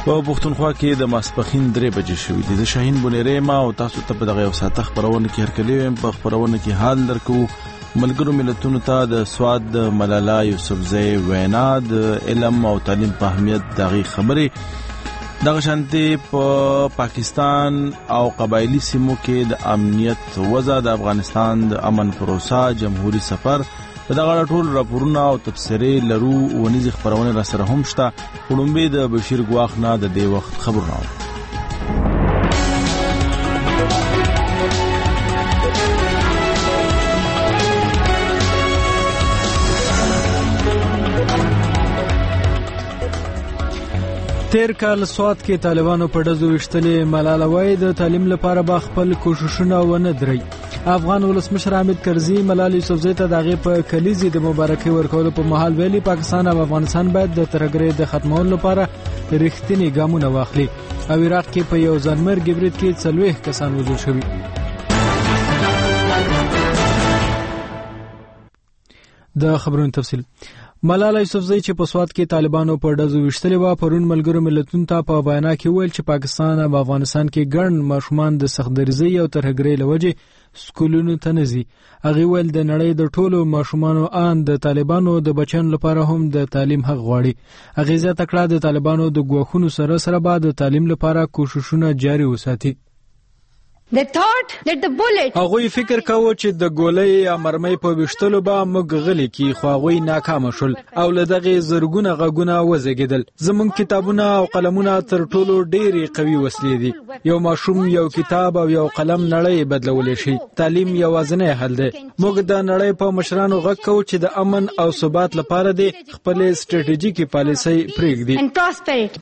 په پښتونخوا کې د ماسپښین 3 بجې شوې دي. د شاهین بونیری ما او تاسو ته په دغه یو ساعت خبرونه کې هرکلی ویم. په خبرونه کې حال درکو ملګرو ملتونو ته د سواد د ملالا یوسفزۍ وینا د علم او تعلیم په اهمیت دغه خبرې دغه شانتي په پاکستان او قبایلی سیمو کې د امنیت وضع د افغانستان د امن پروسه جمهوریت سفر په دغه ټول راپورونه او تفسیرې لرو ونیز خبرونه را سره هم شته. وړاندې د بشیر ګواخ نه د دې وخت خبرونه تیر کال سواد کې طالبانو په ډزو وشتلې ملاله وای د تعلیم لپاره با خپل کوششونه ونه دري. افغان ولسمشر حامد کرزي ملاله یوسفزۍ ته دغه په کلیزي د مبارکي ورکولو په محل ویلي پاکستان او افغانستان باید د ترهګرۍ د ختمولو لپاره رښتینی ګامونه واخلي. او عراق کې په یو ځانمرګ برید کې 40 کسان وژل شوي. د خبرونو تفصیل ملاله یوسفزۍ چې په سواد کې طالبانو په ډزو وشتلې و پرون ملګرو ملتونو ته په بیان کې ویل چې پاکستان او افغانستان کې ګڼ ماشومان د سختدریزۍ او ترهګرۍ لوجې سکولونو ته نه ځي. هغه ویل د نړۍ د ټولو ماشومانو ان د طالبانو د بچن لپاره هم د تعلیم حق غواړي. هغه زیاته کړه د طالبانو د ګواښونو سره بعد د تعلیم لپاره کوششونه جاري وساتي. They thought that the bullet هغوی فکر کاوه چې د ګولۍ یا مرمۍ په وشتلو به موږ غلي کی خو هغوی ناکام شول او له دغه زرګونه غږونه وزګیدل. زمونږ کتابونه او قلمونه تر ټولو ډېری قوي وسلې دي. یو ماشوم یو کتاب او یو قلم نړۍ بدلولی شي. تعلیم یوازینی حل دی. موږ د نړۍ په مشرانو غږ کوو چې د امن او ثبات لپاره د خپل ستراتیژیکي پالیسۍ پرېږدي.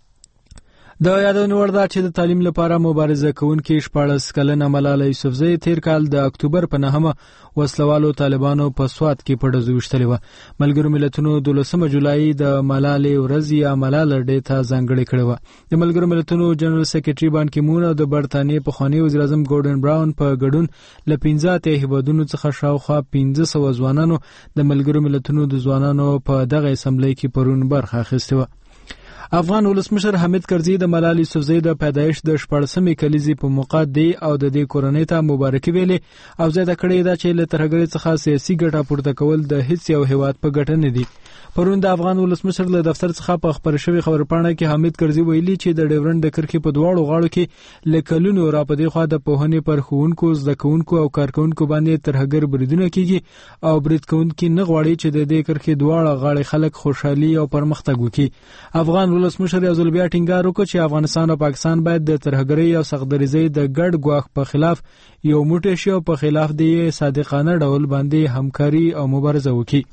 د یادونې وړ ده چې د تعلیم لپاره مبارزه کوونکې 14 کلنه ملاله یوسفزۍ تیر کال د اکتوبر په 9 وسلوالو طالبانو په سواد کې په ډزو وشتلې وه. ملګرو ملتونو 12 جولای د ملالې ورځ یا ملاله ډې ته ځانګړې کړې وه. د ملګرو ملتونو جنرال سکرټري بان کی مون او د برتانیې پخوانی وزیر اعظم ګورډن براون په ګډون له 15 هیوادونو څخه شاوخوا 1500 ځوانانو د ملګرو ملتونو د ځوانانو په دغه اسمبلی کې پرون برخه اخیستې وه. افغان ولسمشر حامد کرزي د ملاله یوسفزۍ د پیدایش د 14مې کلیزې په موقع دی او د دې کورنۍ ته مبارکي ویلې او زیاته کړې ده چې له ترهګرۍ څخه سیاسي ګټه پورته کول د هیڅ یو هیواد په ګټه نه دي. پرون د افغان ولسمشر له دفتر څخه په خبر شوی خبرپاڼه کې حامد کرزي ویلي چې د ډیورنډ د کرښې په دواړو غاړو کې لکلونو را په دې خوا د پوهنې پر ښوونکو زده کوونکو او کارکونکو باندې ترهګر بریدونه کیږي او برید کوونکي نه غواړي چې د دې کرښې دواړه غاړې خلک خوشحالي او پرمختګ وکړي. افغان ولسمشر یو ځل بیا ټینګار وکړ چې افغانستان او پاکستان باید د ترهګرۍ او سختدریزۍ د ګډ ګواښ په خلاف یو موټی شي او په خلاف د صادقانه ډول باندې همکاري او مبارزه وکړي.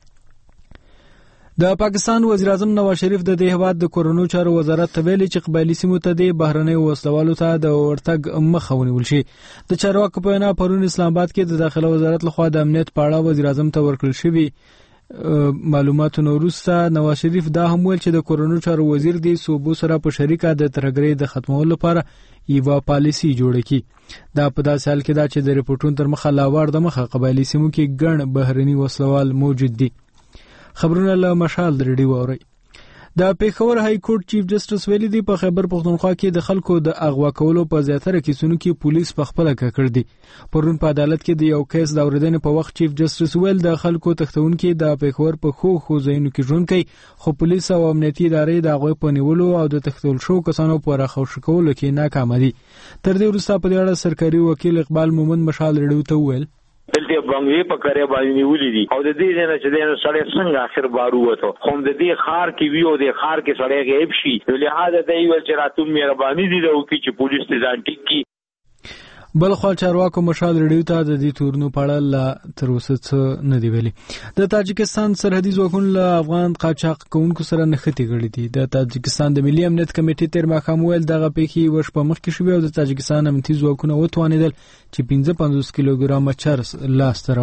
د پاکستان وزیر اعظم نواز شریف د دې هیواد د کورونو چارو وزارت ته ویلي چې قبایلی سیمو ته د بهرنۍ وسلوالو ته د ورتګ مخه ونیول شي. د چارواکو په وینا پرون اسلام آباد کې د داخله وزارت لخوا د امنیت په اړه وزیر اعظم ته ورکړل شوی معلوماتو وروسته نواز شریف دا هم ویل چې د کورونو چارو وزیر دی صوبو سره په شریکه د ترهګرۍ د ختمولو لپاره یوه پالیسي جوړه کړي. دا په داسې حال کې دا چې د ریپورټونو تر مخه لاوړ د مخه قبایلی سیمو کې ګڼ بهرني وسلوال موجود دي. خبرونه له مشال د ریډیو اوري. د پیښور های کورټ چیف جسټس ویلي دی په خیبر پښتونخوا کې د خلکو د اغوا کولو په زیاتره کیسونو کې پولیس په خپل کړ دي. پرون په عدالت کې د یو کیس د اوریدنې په وخت چیف جسټس ویل د خلکو تختونکو د پیښور په خو ځایونو کې ژوند کوي خو پولیس او امنیتي ادارې د هغوی په نیولو او د تختول شو کسانو په راخوش کولو کې ناکام دي. تر دې وروسته په دې اړه سرکاري وکیل اقبال مومن مشال ریډیو ته ویل دلته بنگوی په کړه باندې ولې دي او د دې نه چې د سړی څنګه اخر بارو وته خو د دې خار کې ویو د خار کې سړی غیب شي لہذا د یو چې راتوم مهرباني دي او چې پولیس ته ځان ټیک کی. بل خو چارواکو مشال ریډیو ته د دې تورنو پاړه لا تر اوسه څه نه دی ویلي. د تاجکستان سرحدي ځواکونو له افغان قاچاق کوونکو سره نښتې کړې دي. د تاجکستان د ملي امنیت کمیټې تر ماښام ویل دغه پیښې وش په مخ کې شوې او د تاجکستان امنیتي ځواکونه وتوانېدل چې 55 کیلوګرامه چرس لاس ته راوړي.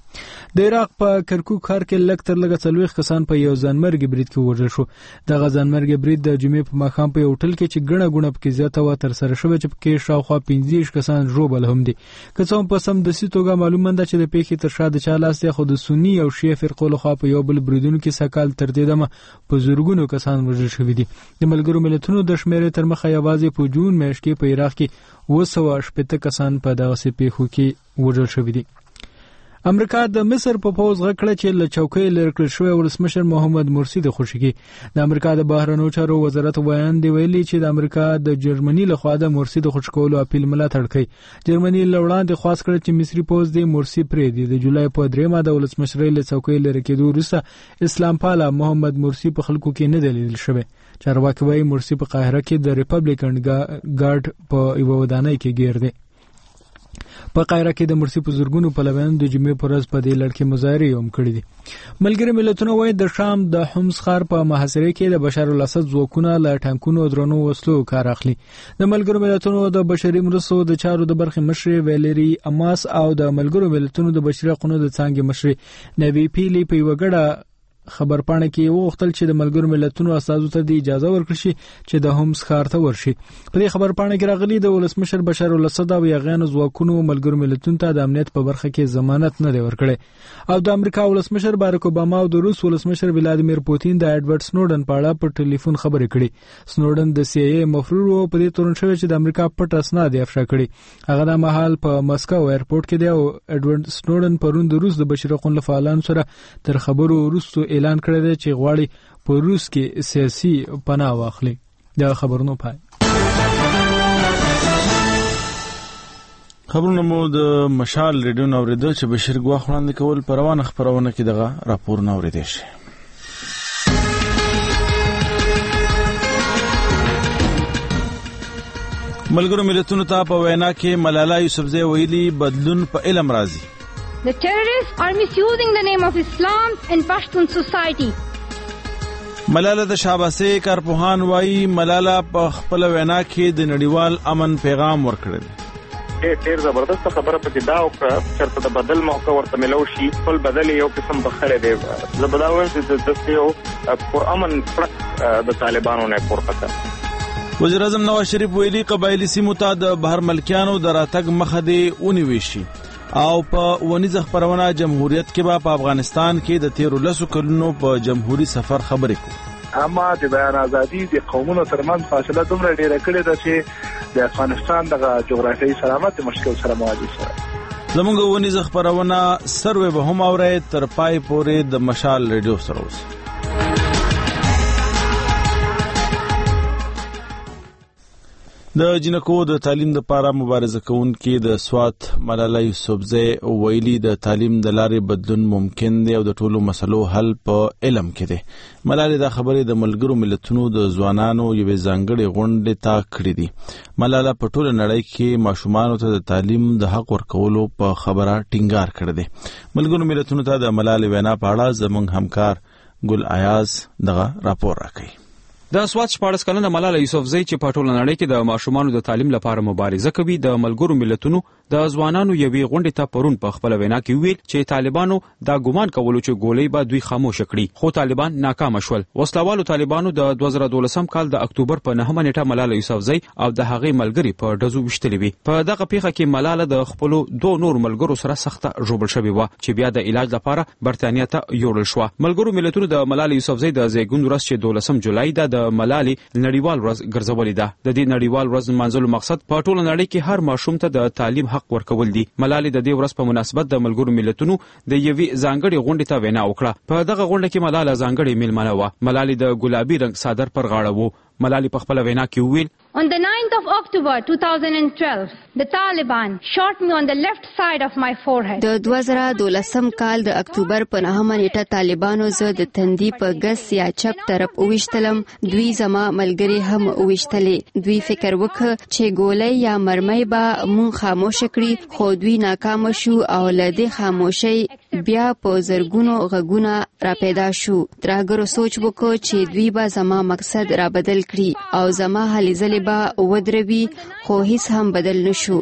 د عراق په کرکوک ښار کې لږ تر لږه 40 کسان په یو ځانمرګي برید کې وژل شو. دغه ځانمرګي برید د جمعې په ماښام په یو هوټل کې چې ګڼه ګوڼه پکې زیاته وه ترسره شوې چې پکې شاوخوا 15 کسان ژوبل هم دي. که څه هم په سمدستي توګه معلومه ده چې د پیښې تر شا د چا لاس دی، خو د سني او شیعه فرقو لخوا په یو بل بریدونو کې سږ تر دې دمه په زرګونو کسان وژل شوي دي. د ملګرو ملتونو د شمیرې تر مخه یوازې په جون میاشت کې په عراق کې 280 کسان په دغسې پیښو کې وژل شوي دي. امریکا د مصر په پوز غکړه چې له چوکۍ لرې کړل شوی ولسمشر محمد مرسی د خوشی. د امریکا د بهرنیو چارو وزارت ویاند ویلي چې د امریکا د جرمني لخوا د مرسی د خوش کولو اپیل ملاتړ کوي. جرمني لوړاندې خواست کړ چې مصری پوز د مرسی پرې د جولای په 3 د ولسمشر له چوکۍ لرې کېدو وروسته اسلام پاله محمد مرسی په خلکو کې نه دلیل شوی. چارواکي وايي مرسی په قاهره کې د ریپبلیکن ګارد په یو ودانۍ کې ګیر دی. په قاهره کې د مرسی په زورګونو پلویانو د جمعې پر ورځ په دې لړ کې مظاهرې هم کړې دي. ملګري ملتونه وايي د شام د حمص ښار په محاصره کې د بشار الاسد ځواکونه له ټانکونو او درنو وسلو کار اخلي. د ملګرو ملتونو د بشري مرستو د چارو د برخې مشر ویلری اماس او د ملګرو ملتونو د بشري حقوقو د څانګې مشر نوی پیلی په یو غړه خبرپاڼه کې وغوښتل چې د ملګرو ملتونو استازو ته د اجازه ورکړي شي چې د حمص ښار ته ورشي. په دې خبرپاڼه کې راغلي د ولسمشر بشار الاسد او یغیانو ځواکونو ملګرو ملتونو ته د امنیت په برخه کې ضمانت نه دی ورکړی. او د امریکا ولسمشر باراک اوباما او د روس ولسمشر ولادیمیر پوتین د ایډورډ سنوډن په اړه په ټلیفون خبرې کړې. سنوډن د سی ای مفرور او په دې تورن شوی چې د امریکا پټ اسناد افشا کړي. هغه د مهال په مسکو ایرپورټ کې دی او ایډورډ سنوډن پرون د روس د بشري حقوقو فعالانو سره تر خبرو وروسته اعلان کړی دی چې غواړي په روس کې سیاسي پناه واخلي. دا خبرونه پای خبرونه مو د مشال ریډیو نو اوریدل چې بشیر ګواخ وړاندې کول په روانه خبرونه کې دغه راپور نو اوریدل شي. ملګرو ملتونو ته په وینا کې ملاله یوسفزۍ ویلي بدلون په علم راځي. The terrorists are misusing the name of Islam and Pashtun society. ملاله د شاباسي کارپوهان وایي ملاله په خپل وینا کې د نړیوال امن پیغام ورکړی دی. ډېر زبردست خبره پکې دا وکړه چې د بدل موقع ورته ملو شي. خپل بدل یو قسم بخره دی. زه به دا وایم چې د یو پر امن د طالبانو نه پورته کړ. وزیر اعظم نواز شریف ویلي قبایلی سیمو ته د بهر ملکیانو د راتګ مخه دی ونیول شي او په ونیزه خبرونه جمهوریت کې په افغانستان کې د 13 کلونو په جمهوریت سفر خبرې کوي. اما د بیان ازادي د قومونو ترمنځ فاصله دومره ډیره کړې ده چې د افغانستان د جغرافیایي سلامت مشکل سره مواجه شوی. زموږ ونیزه خبرونه سروي به هم اوري تر پای پورې د مشال ریډیو سره اوس. د جنکو د تعلیم لپاره مبارزه کوونکې د سوات ملاله یوسفزۍ ویلي د تعلیم د لارې بدلون ممکن دی او د ټولو مسلو حل په علم کې دی. ملاله دا خبرې د ملګرو ملتونو د ځوانانو یوې ځانګړې غونډې ته کړې دي. ملاله په ټوله نړۍ کې ماشومانو ته د تعلیم د حق ورکولو په خبره ټینګار کړی دی. ملګرو ملتونو ته د ملاله وینا په اړه زموږ همکار ګل ایاز دغه راپور راکړي. د سوات 14 کلنه ملاله یوسفزۍ چې په ټوله نړۍ کې د ماشومانو د تعلیم لپاره مبارزه کوي د ملګرو ملتونو د ځوانانو یوې غونډې ته پرون په خپل وینا کې ویل چې طالبانو دا ګومان کولو چې ګولۍ به دوی خاموش کړي خو طالبان ناکام شول. وسلوالو طالبانو د 2012 کال د اکتوبر په 9 نیټه ملاله یوسفزۍ او د هغې ملګري په ډزو وشتلې وي. په دغه پیښه کې ملاله د خپل دوه نور ملګرو سره سخته ژوبل شوې و چې بیا د علاج لپاره برتانیا ته یوړل شو. ملګرو ملتونو د ملاله یوسفزۍ د زیږون ورځ چې 12 جولای د ملاله نړیوال ورځ ګرځولې ده. د دې نړیوال ورځ منځلو مقصد په ټوله نړۍ کې هر ماشوم ته د تعلیم حق ورکول دي. ملاله د دې ورځ په مناسبت د ملګرو ملتونو د یوې ځانګړې غونډې ته وینا وکړه. په دغه غونډه کې ملاله ځانګړې میلمنه وه. ملاله د ګلابي رنگ صادر پر غاړه وو. ملاله په خپل وینا کې وویل On the 9th of October 2012, the Taliban shot me on the left side of my forehead. د 2012 کال د اکتوبر په 9 نیټه طالبانو زه د تندي په ګس یا چپ طرف وویشتلم. دوی زما ملګری هم وویشتلې. دوی فکر وکړ چې ګولۍ یا مرمۍ به مونږ خاموش کړي خو دوی ناکام شو او له دې خاموشۍ بیا په زرګونو غږونه را پیدا شو. ترهګرو سوچ وکړ چې دوی به زما مقصد را بدل کړي او زما هلې ځلې به ودروي خو هیڅ هم بدل نشو.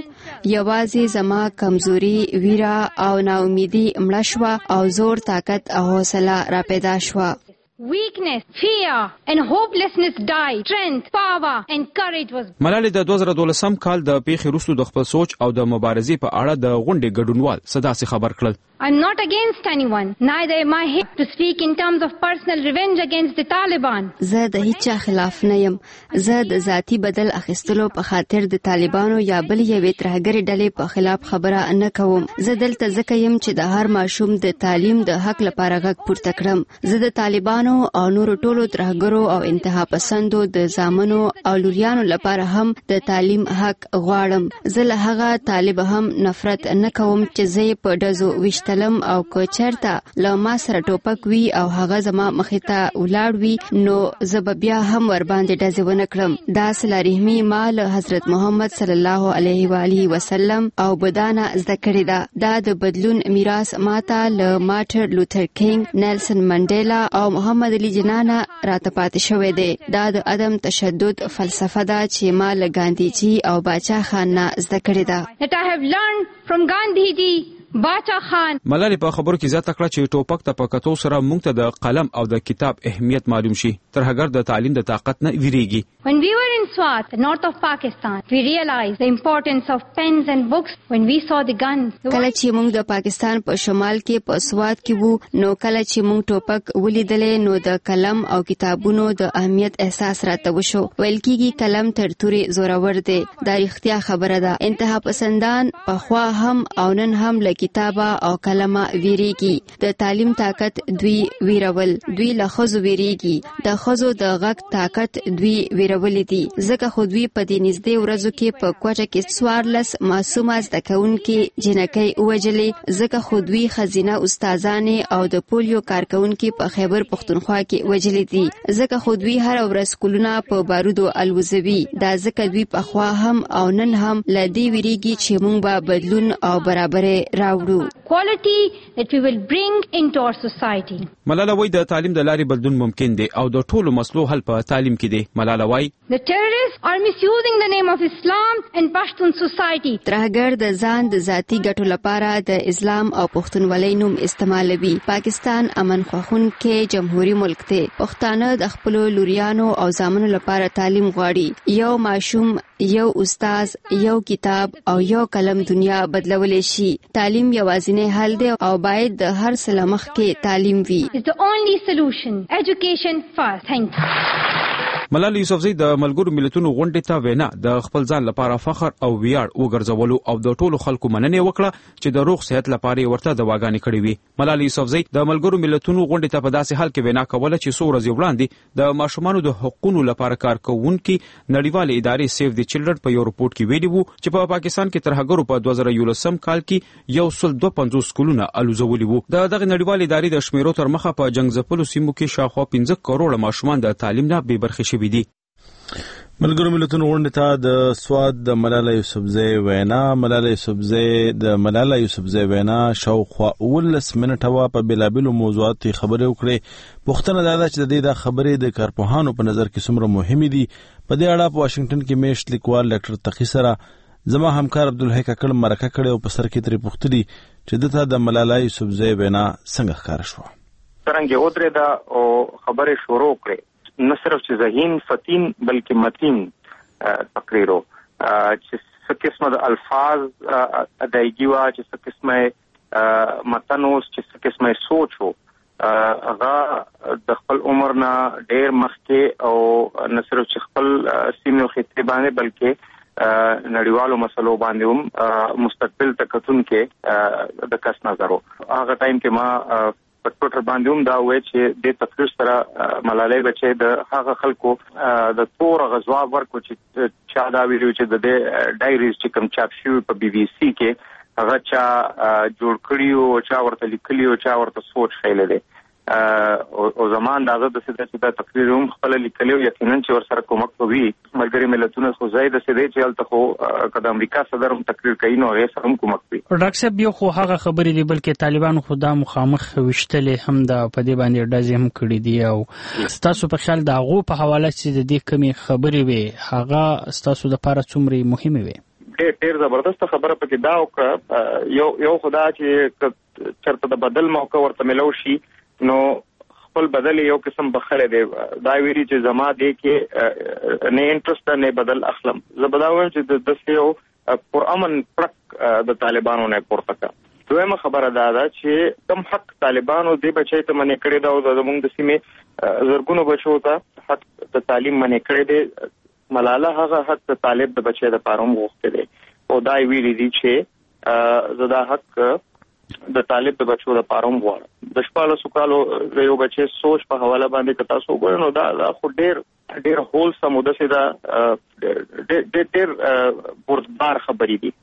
یوازې زما کمزوري، ویره او ناامیدي مړه شوه او زور، طاقت او حوصله را پیدا شوه. Weakness, fear and hopelessness died. Strength, power and courage was. ملالۍ د 2012 کال د پیښې وروسته د خپل سوچ او د مبارزې په اړه د غونډې ګډونوال صداسي خبر کړل. I'm not against anyone. Neither am I here to speak in terms of personal revenge against the Taliban. زه د هیڅ خلاف نه یم. زه د ذاتی بدل اخیستلو په خاطر د طالبانو یا بل یوې ترهګرې ډلې په خلاف خبره نه کوم. زه دلته ځکه یم چې د هر ماشوم د تعلیم د حق لپاره غږ پورته کړم. زه د طالبانو او نورو ټولو ترهګرو او انتها پسندو د زامنو او لوریانو لپاره هم د تعلیم حق غواړم. زه له هغه طالب هم نفرت نه کوم چې زه په ډزو وشتلم او که چرته له ما سره ټوپک وي او هغه زما مخې ته ولاړ وي نو زه به بیا هم ور باندې ډزې ونه کړم. دا صله رحمي ما له حضرت محمد صلی الله علیه و آله وسلم او بدانه زده کړې ده. دا د بدلون میراث ماته له مارټن لوتر کینګ، نیلسن منډیلا او محمد علی جنانه راته پاتې شوی دی. دا د عدم تشدد فلسفه ده چې ما له ګاندیجي او باچا خان نه زده کړې ده. That I have learned from Gandhiji, باچا خان. ملالۍ په خبرو کې زیاته کړه چې ټوپک ته په کتو سره موږ ته د قلم او د کتاب اهمیت معلوم شي. ترهګر د تعلیم د طاقت نه ویریږي. When we were in Swat, the north of Pakistan, we realized the importance of pens and books when we saw the guns. کله چې موږ د پاکستان په شمال کې په سوات کې وو نو کله چې موږ ټوپک ولیدلې نو د قلم او کتابونو د اهمیت احساس راته وشو. ویل کېږي قلم تر تورې زورور دی. دا رښتیا خبره ده. انتها پسندان پخوا هم او نن هم له کتابه او قلمه ویریږي. د تعلیم طاقت دوی ویرول. دوی له ښځو ویریږي. د ښځو د غږ طاقت دوی ویرولې دي. ځکه خو دوی په دې نږدې ورځو کې په کوټه کې 14 معصومه زده کوونکې جنکۍ ووژلې. ځکه خو دوی ښځینه استادانې او د پولیو کارکوونکې په خیبر پښتونخوا کې وژلې دي. ځکه خو دوی هر ورځ کلونه په بارودو الوزوي. دا ځکه دوی پخوا هم او نن هم له دې ویریږي چې موږ به بدلون او برابرۍ راوړو. Quality that we will bring into our society. ملاله وایي د تعلیم د لارې بدلون ممکن دی او د ټولو مسلو حل په تعلیم کې دی. ملاله وایي The terrorists are misusing the name of Islam and Pashtun society. ترهګر د ځان د ذاتی ګټو لپاره د اسلام او پښتونولۍ نوم استعمالوي. پاکستان امن خوښونکی جمهوریت ملک دی. پښتانه د خپل لوریانو او زامنو لپاره تعلیم غواړي. یو ماشوم، یو استاد، یو کتاب او یو قلم دنیا بدلولی شي. تعلیم یوازینی حل دی او باید د هر څه مخ کې تعلیم وي. It's the only solution. Education first. Thank you. ملالۍ یوسفزۍ د ملګرو ملتونو غونډې ته وینا د خپل ځان لپاره فخر او ویاړ وګرځولو او د ټولو خلکو مننه وکړه چې د روغ صحت لپاره ورته دواګانې کړې وي. ملالۍ یوسفزۍ د ملګرو ملتونو غونډې ته په داسې حال کې وینا کوله چې څو ورځې وړاندې د ماشومانو د حقوقو لپاره کارکوونکي نړیوال ادارې سیف دی چلډرن په یو رپورټ کې ویلي وو چې په پاکستان کې ترهګرو په 2011 کال کې 152 سکولونه الوزولي وو. دغه نړیوال ادارې د شمیرو تر مخه په جنگ ځپلو سیمو کې شاوخوا 15 کروڑه ماشومان د تعلیم نه بې برخې شوي دي. ملګرو ملتونو غونډې ته د سواد د ملاله یوسفزۍ وینا. ملاله یوسفزۍ وینا شاوخوا 19 منټه وا په بېلابېلو موضوعاتو خبرې وکړې. پوښتنه دا ده چې د دې د خبرې د کارپوهانو په نظر کې څومره مهمې دي. په دې اړه په واشنگټن کې میشت لیکوال ډاکټر تقی سره زما همکار عبدالحی ککړ مرکه کړې او په سر کې ترې پوښتلي چې دته د ملاله یوسفزۍ وینا څنګه ښکاره شوه. څرنګه ودرېده او خبرې شروع کړې. نه صرف چې ذهین فتین بلکې متین تقریرو چې څه قسمه د الفاظ ادایګي وا، چې څه قسمه متن اوس، چې څه قسمه سوچ وو. هغه د خپل عمر نه ډېر مخکې او نه صرف چې خپل سیمې خطې باندې بلکې نړیوالو مسلو باندې هم مستقبل تکتون کې د کس نظر وو. هغه ټایم کې ما په ټوټر باندې هم دا وایي چې د تقریر سره ملالۍ بچي د هغه خلکو د تور غزواب ورکو چې چا دا ویډیو چې د ډایریز چې کوم چاپ شوی په بي بي سي کې هغه چا جوړ کړی او چا ورته لیکلی او چا ورته سوچ خېلې دي او زمان داغه د سده چې دا تقریر هم خپل لیکلی یقینا چې ور سره کومک کوي. ملګری ملتونه خو زید سده چې الته خو د امریکا صدر هم تقریر کوي نو هغه سره هم کومک کوي. ډاکټر صاحب یو خو هغه خبرې دی بلکې طالبانو خو دا مخامخ وشتلې هم د پدې باندې ډازې هم کړې دي او تاسو په خیال دا غو په حواله چې د دې کمی خبرې وي هغه تاسو د لپاره څومره مهمه وي؟ ډېر زبردست خبره پکې دا وکړه یو خدا چې چرته د بدل موقع ورته ملو شي نو خپل بدل یو قسم بخره دی دا ویری چې زما دی کې نه انټرست نه بدل اخلم زبداوم چې د یو پر امن پرک د طالبانو نه پورته دویمه خبره دا چې کم حق طالبانو دی بچی ته منې کړی دا او زموږ د سیمې زرګونو بچو ته حق د تعلیم منې کړی دی ملاله هغه حق د طالب د بچی د پاروم غوښته دی او دا ویلي دي چې زدا حق د طالب د بچو د پاروم غواړم د شپاله سوکالو یو بچی سوچ په حواله باندې کتا سو ګورنو نو دا خو ډېر هول سموده سي دا ډېر بردبار خبرې دي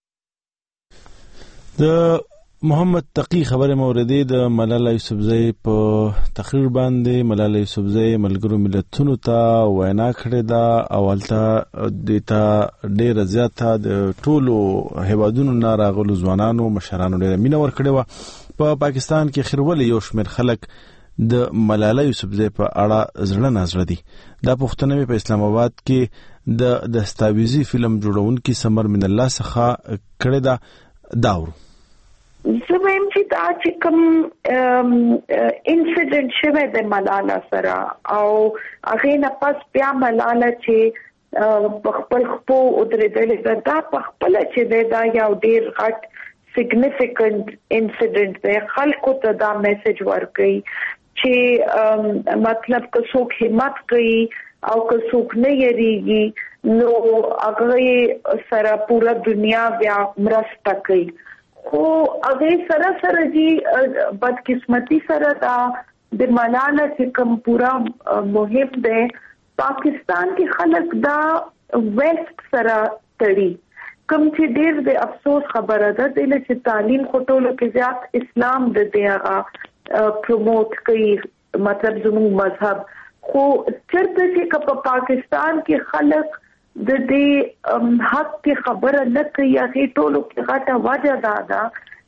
د محمد تقی خبره موردی د ملاله یوسفزئی په تقریر باندې ملاله یوسفزئی ملګرو ملتونو ته وینا کړې ده او البته د ډېر زیاته د ټولو هیوادونو نه راغلو ځوانانو مشرانو ډېر مینه ورکړې و په پاکستان کې خیرول یو شمېر خلک د ملاله یوسفزئی په اړه زړه نازړه دي دا پوښتنه په اسلام آباد کې د دستاویزي فلم جوړونکي سمر من الله څخه کړې ده داور زمیم چې دا چې کوم انسیډنټ شوه د ملاله سره او هغه نه پس بیا ملاله چې خپل خپو ودرېدل دا خپل چې دا یو ډیر غټ significant incident دی خلکو ته دا میسج ورکړي چې مطلب که څوک همت کوي او که څوک نه یریږي نو هغه سره پورا دنیا بیا مرسته کوي خو هغه سره جی بدقسمتی سره دا د ملاله چې کوم پورا مهم دی پاکستان کې خلک دا ویسٹ سره تړي کوم چې ډېر د افسوس خبره ده چې تعلیم خټولو کې زیات اسلام د دیغه پروموټ کوي مطلب زموږ مذهب خو چرته چې په پاکستان کې خلک د دې حق کې خبره نه کوي هغه ټولو کې غټه وجه ده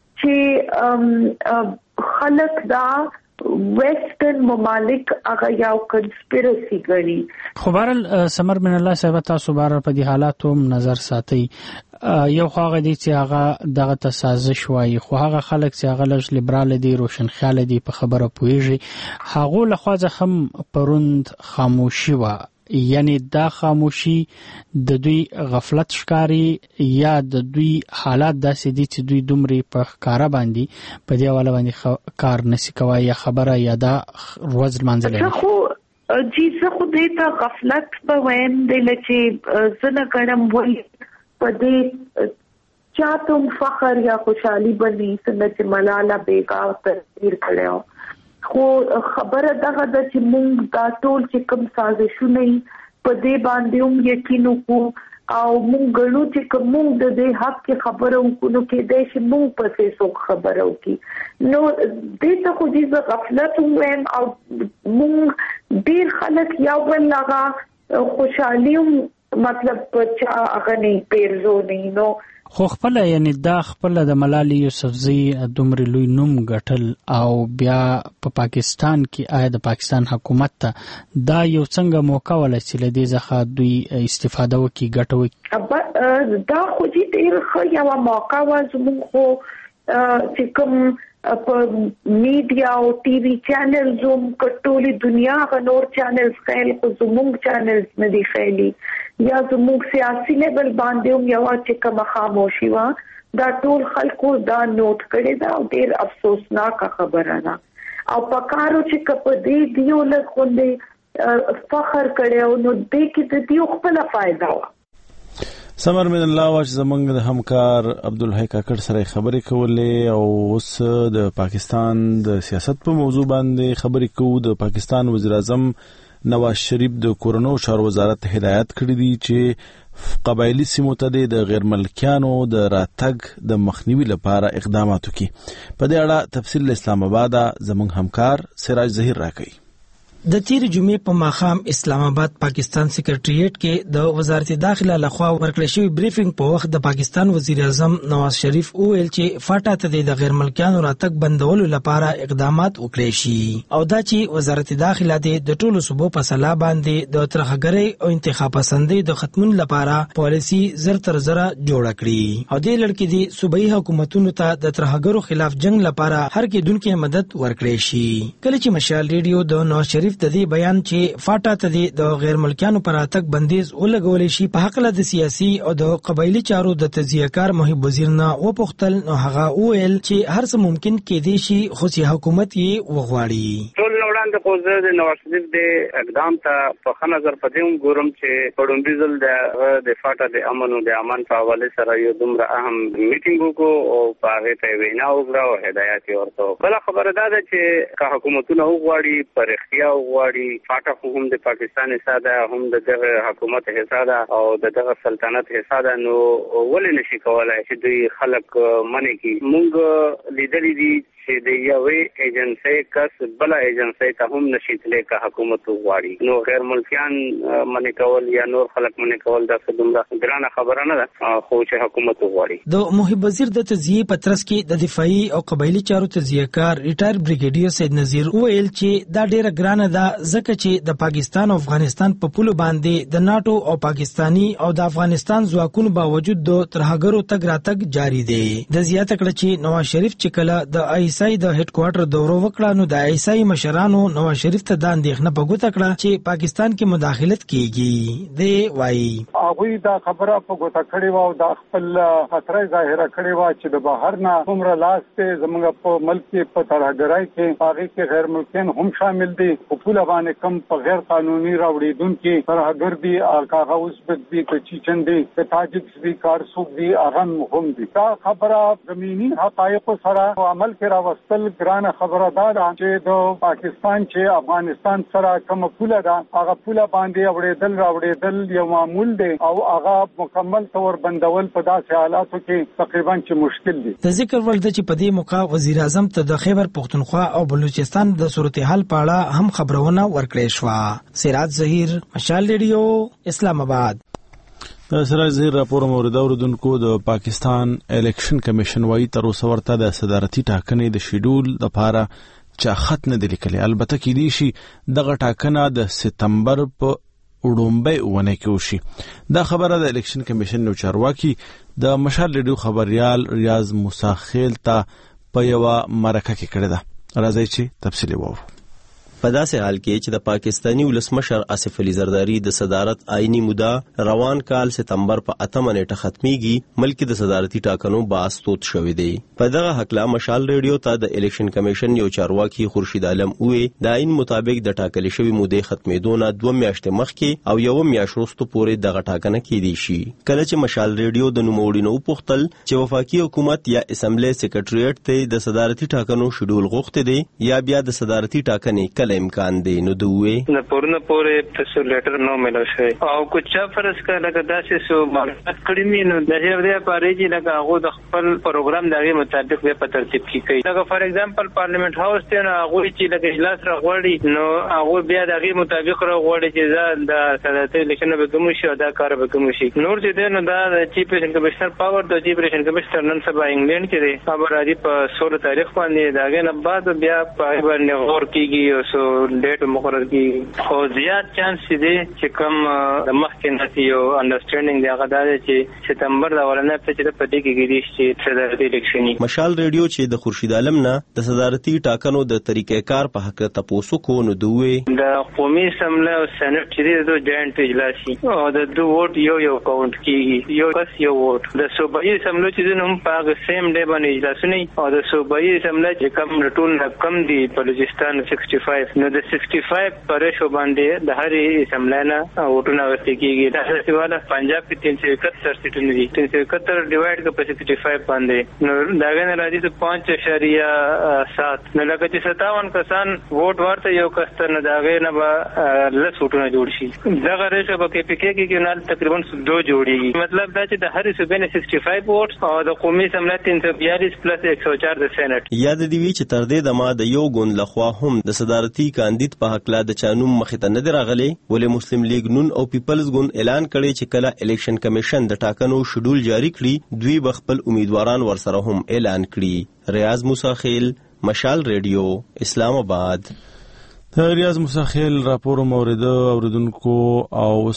چې خلک دا ویسټرن ممالک هغه یو کنسپیرسي غني خو بهرحال سمر من الله صاحب تاسو بهرحال په دې حالاتو نظر ساتي یو هغه دي چې هغه دغه تسازش وایي خو هغه خلک چې هغه لږ لیبرال دي روشن خیال دي په خبره پويږي هغه لخوا هم پروند خاموشي و یعنی دا خاموشي د دوی غفلت ښکاری یا د دوی حالات داسې دي چې دوی دومره په ښکارا باندې په دې حواله باندې کار نشي کوي یا خبره یا دا روز منځله خو چې خو دې ته غفلت په وین دی چې زنه کړم وایي په دې چاتم فخر یا خوشحالي بني څنګه چې ملاله بیګا تفسیر کړو خو خبره دغه د چې مونږ دا ټول چې کوم سازشونه په دې باندې یقین وکړو او مونږ غواړو چې مونږ د دې حق کې خبرو کوو کې د شي مونږ په څه خبرو کې نو دې ته خو دې غفلت ویم او مونږ ډیر خلک یو بل لغه خوشحالي مطلب چا هغه نه پیرزو نه نو خو خپل یعنی دا خپل د ملاله یوسفزئی دومره لوی نوم غټل او بیا په پاکستان کې آیا د پاکستان حکومت ته دا یو څنګه موقع ولا چې لدې ځخه دوی استفاده وکي ګټوي دا خو دې ډیر ښه یو موقع و زموږ خو چې کوم په میډیا او ټي وي چینل زوم کټولي دنیا غ نور چینلز خیل خو زموږ چینلز نه دي خېلي یا زموږ سیاسي لیول باندې یو چې کوم خاموشي وا دا ټول خلکو دا نوٹ کړي دا ډیر افسوسناک خبره ده او پکارو چې کپ دې دیو له خوندې فخر کړي نو دې کې د دیو خپل فائدہ وا سمر من الله واش زمنګ د همکار عبدالحی کاکړ سره خبرې کولې او اوس د پاکستان د سیاست په موضوع باندې خبرې کوو د پاکستان وزیر اعظم نواز شریف د کورونو چارو وزارت هدایت کړی دی چې قبایلی سیمو ته د غیر ملکیانو د راتګ د مخنیوي لپاره اقدامات وکړي په دې اړه تفصیل اسلام آباد زمنګ همکار سراج ظهیر راکړي د تیر جمعې په ماښام اسلام آباد پاکستان سکرټریټ کې د وزارت داخله لخوا ورکړل شوی بریفینګ په وخت د پاکستان وزیر اعظم نواز شریف وویل چې فاټا ته د غیر ملکیانو راتګ بندولو لپاره اقدامات وکړي شي او دا چې وزارت داخله د ټولو صوبو په سلا باندې د ترهګرۍ او انتخاب پسندۍ د ختمون لپاره پالیسي زر تر زره جوړ کړي او د لړ کې د صوبایي حکومتونو ته د ترهګرو خلاف جنگ لپاره هر کېدونکو مدد ورکړي شي. کله چې مشال ریډیو د نواز شریف د دې بیان چې فاټا ته د غیر ملکیانو پر اتک بندیز ولګول شي په حق له د سیاسي او د قبایلی چارو د تجزیه کار محب وزیر نه وپوښتل نو هغه وویل چې هر څه ممکن کېدی شي خو چې حکومت یې وغواړي. ټول وړاندې خو زه د نواز شریف د اقدام ته په ښه نظر په دې ګورم چې په لومړي ځل د فاټا د امن او د امان په حواله سره یو دومره اهم میټینګ وکړو او په هغې ته وینا وکړه او هدایات یې ورته. بله خبره دا ده چې که حکومتونه وغواړي په رښتیا وغواړي فاټا خو هم د پاکستان حصہ ده هم د دغه حکومت حصہ ده او د دغه سلطنت حصہ ده نو ولې نشي کولای چې دوی خلک منع کړي. موږ لیدلي دي چې د یوې ایجنسۍ کس بله ایجنسۍ ته هم نشي تللی که حکومت وغواړي. نو غیر ملکیان منع کول یا نور خلک منع کول دا څه دومره ګرانه خبره نه ده خو چې حکومت وغواړي. د محب وزیر د تجزیې په ترڅ کې د دفاعي او قبایلي چارو تجزیه کار ریټایر بریګیډیر سید نذیر وویل چې دا ډیره ګرانه ده ځکه چې د پاکستان او افغانستان په پولو باندې د ناتو او پاکستانی او د افغانستان ځواکونو باوجود د ترهګرو تګ راتګ جاری دی. د زیاته کړه چې نواز شریف چې کله د آیسای د هډ کوارټر دورو وکړه نو د آیسای مشرانو نواز شریف ته د اندېښنه په ګوته کړه چې پاکستان کې مداخلت کیږي. دی وایي هغوی دا خبره په ګوته کړې وه او دا خپل خطره ظاهره کړې وه چې د بهر نه څومره لاس دی زموږ په ملک کې په ترهګرۍ کې هغې کې غیر ملکیان هم شامل دي. په پوله باندې کم په غیر قانوني راوړېدونکي ترهګر دي هغه ازبک دي که چیچن دي که تاجک دي که ارسوک دي هغه هم دي. دا خبره زمینی حقایقو سره عمل کې راوستل ګرانه خبره دا ده چې د پاکستان چې افغانستان سره کومه پوله ده هغه پوله باندې راوړېدل یو معمول دی او هغه مکمل طور بندول په داسې حالاتو کې تقریبا چې مشکل دي. د ذکر وړ ده چې په دې موقع وزیر اعظم ته د خیبر پختونخوا او بلوچستان د صورتحال په اړه هم خبرونه ورکړې شوه. سراج ظهیر، مشال ریډیو، اسلام آباد. د سراج ظهیر راپور مورد اوریدونکو د پاکستان الیکشن کمیشن وايي تر اوسه ورته د صدارتي ټاکنې د شیډول لپاره چا خط نه دی لیکلی. البته کېدای شي دغه ټاکنه د سپتمبر په وړومبۍ اونۍ کې وشي. دا خبره د الیکشن کمیشن نو چارواکي د مشال ریډیو خبريال ریاض موسی خیل ته په یو مرکه کې کړې ده. راځي چې تفصیل وورو. په داسې حال کې چې د پاکستانی ولسمشر آصف علي زرداری د صدارت آئینی موده روان کال سپتمبر په 8 نیټه ختميږي، ملک د صدارتي ټاکنو باستوت شوې دی. په دغه حق لا مشال ریډیو ته د الیکشن کمیشن یو چارواکي خورشید عالم وې د آئین مطابق د ټاکل شوی موده ختمېدو نه 2 میاشتې مخکې او 1 میاشت وروسته پورې دغه ټاکنه کېدی شي. کله چې مشال ریډیو د نوموړي نو پوښتل چې وفاقي حکومت یا اسمبلی سکرټریټ ته د صدارتي ټاکنو شیډول غوښته دی یا بیا د صدارتي ټاکنې امکان دی، نو دوی نه پورنه پورې تاسو لیټر نو ملو شي او کوچا فرض کړه لکه داسې سو معلومات کړی نو د هغه پاره چې لکه هغه د خپل پروګرام دغه مطابق په ترتیب کې کوي. لکه فار ایگزامپل پارلیمنت هاوس ته هغه چې لکه اجلاس راغوړي نو هغه بیا دغه مطابق راغوړي چې دا صدارتي الیکشن به کوم شي دا کار به کوم شي. نور چې نو دا چیف الیکشن کمشنر پاور د چیف الیکشن کمشنر نن سبا انګلند کې دی خبر راځي په 16 تاریخ باندې داګه نه بعد بیا په باندې غور کیږي او ډیټ مقرر کی خو زیات چانس دی چې کوم د مخکې نتی یو انډرسټانډینګ دی هغه دا چې سپتمبر د اولنې په چې په دې کې کېږي چې صدارتي الیکشن مشال ریډیو چې د خورشید عالم نه د صدارتي ټاکنو د طریقې کار په حق تاسو کو نو دوی د قومي اسمبلی او سېنات چې د جوائنټ اجلاس او د دوه ووټ یو کاونټ کیږي یو کس یو ووټ د صوبایي اسمبلی چې هم په سیم ډے باندې اجلاسونه او د صوبایي اسمبلی چې کم ټول کم دی بلوچستان 65 نو د 65 پرېشو باندې د هرې اسمبلی نه ووټونه غوښتل کېږي. دا سیواله پنجاب کې 371 سیټونه دي 371 ډیوایډ په 65 باندې نو داګه نه راځي 5.7 نو لکه چې 57 کسان ووټ ورته یو کس ته نه داګه نه به لس ووټونه جوړ شي. دغه ریشو په کې پکې کې نه تقریبا 2 جوړیږي. مطلب دا چې د هرې صوبې نه 65 ووټ او د قومي اسمبلی 342 پلس 104 د سېنات یاد دی چې تر دې د ما د یو ګوند لخوا هم د صدارتي صدارتي کاندید په حق لا د چانوم مخې ته نه راغلي، ولې مسلم لیگ نون او پیپلز ګوند اعلان کړي چې کله الیکشن کمیشن د ټاکنو شډول جاری کړي دوی به خپل امیدواران ورسره هم اعلان کړي. ریاض موسی خیل، مشال ریډیو، اسلام آباد. ریاض موسی خیل راپور اوریدونکو او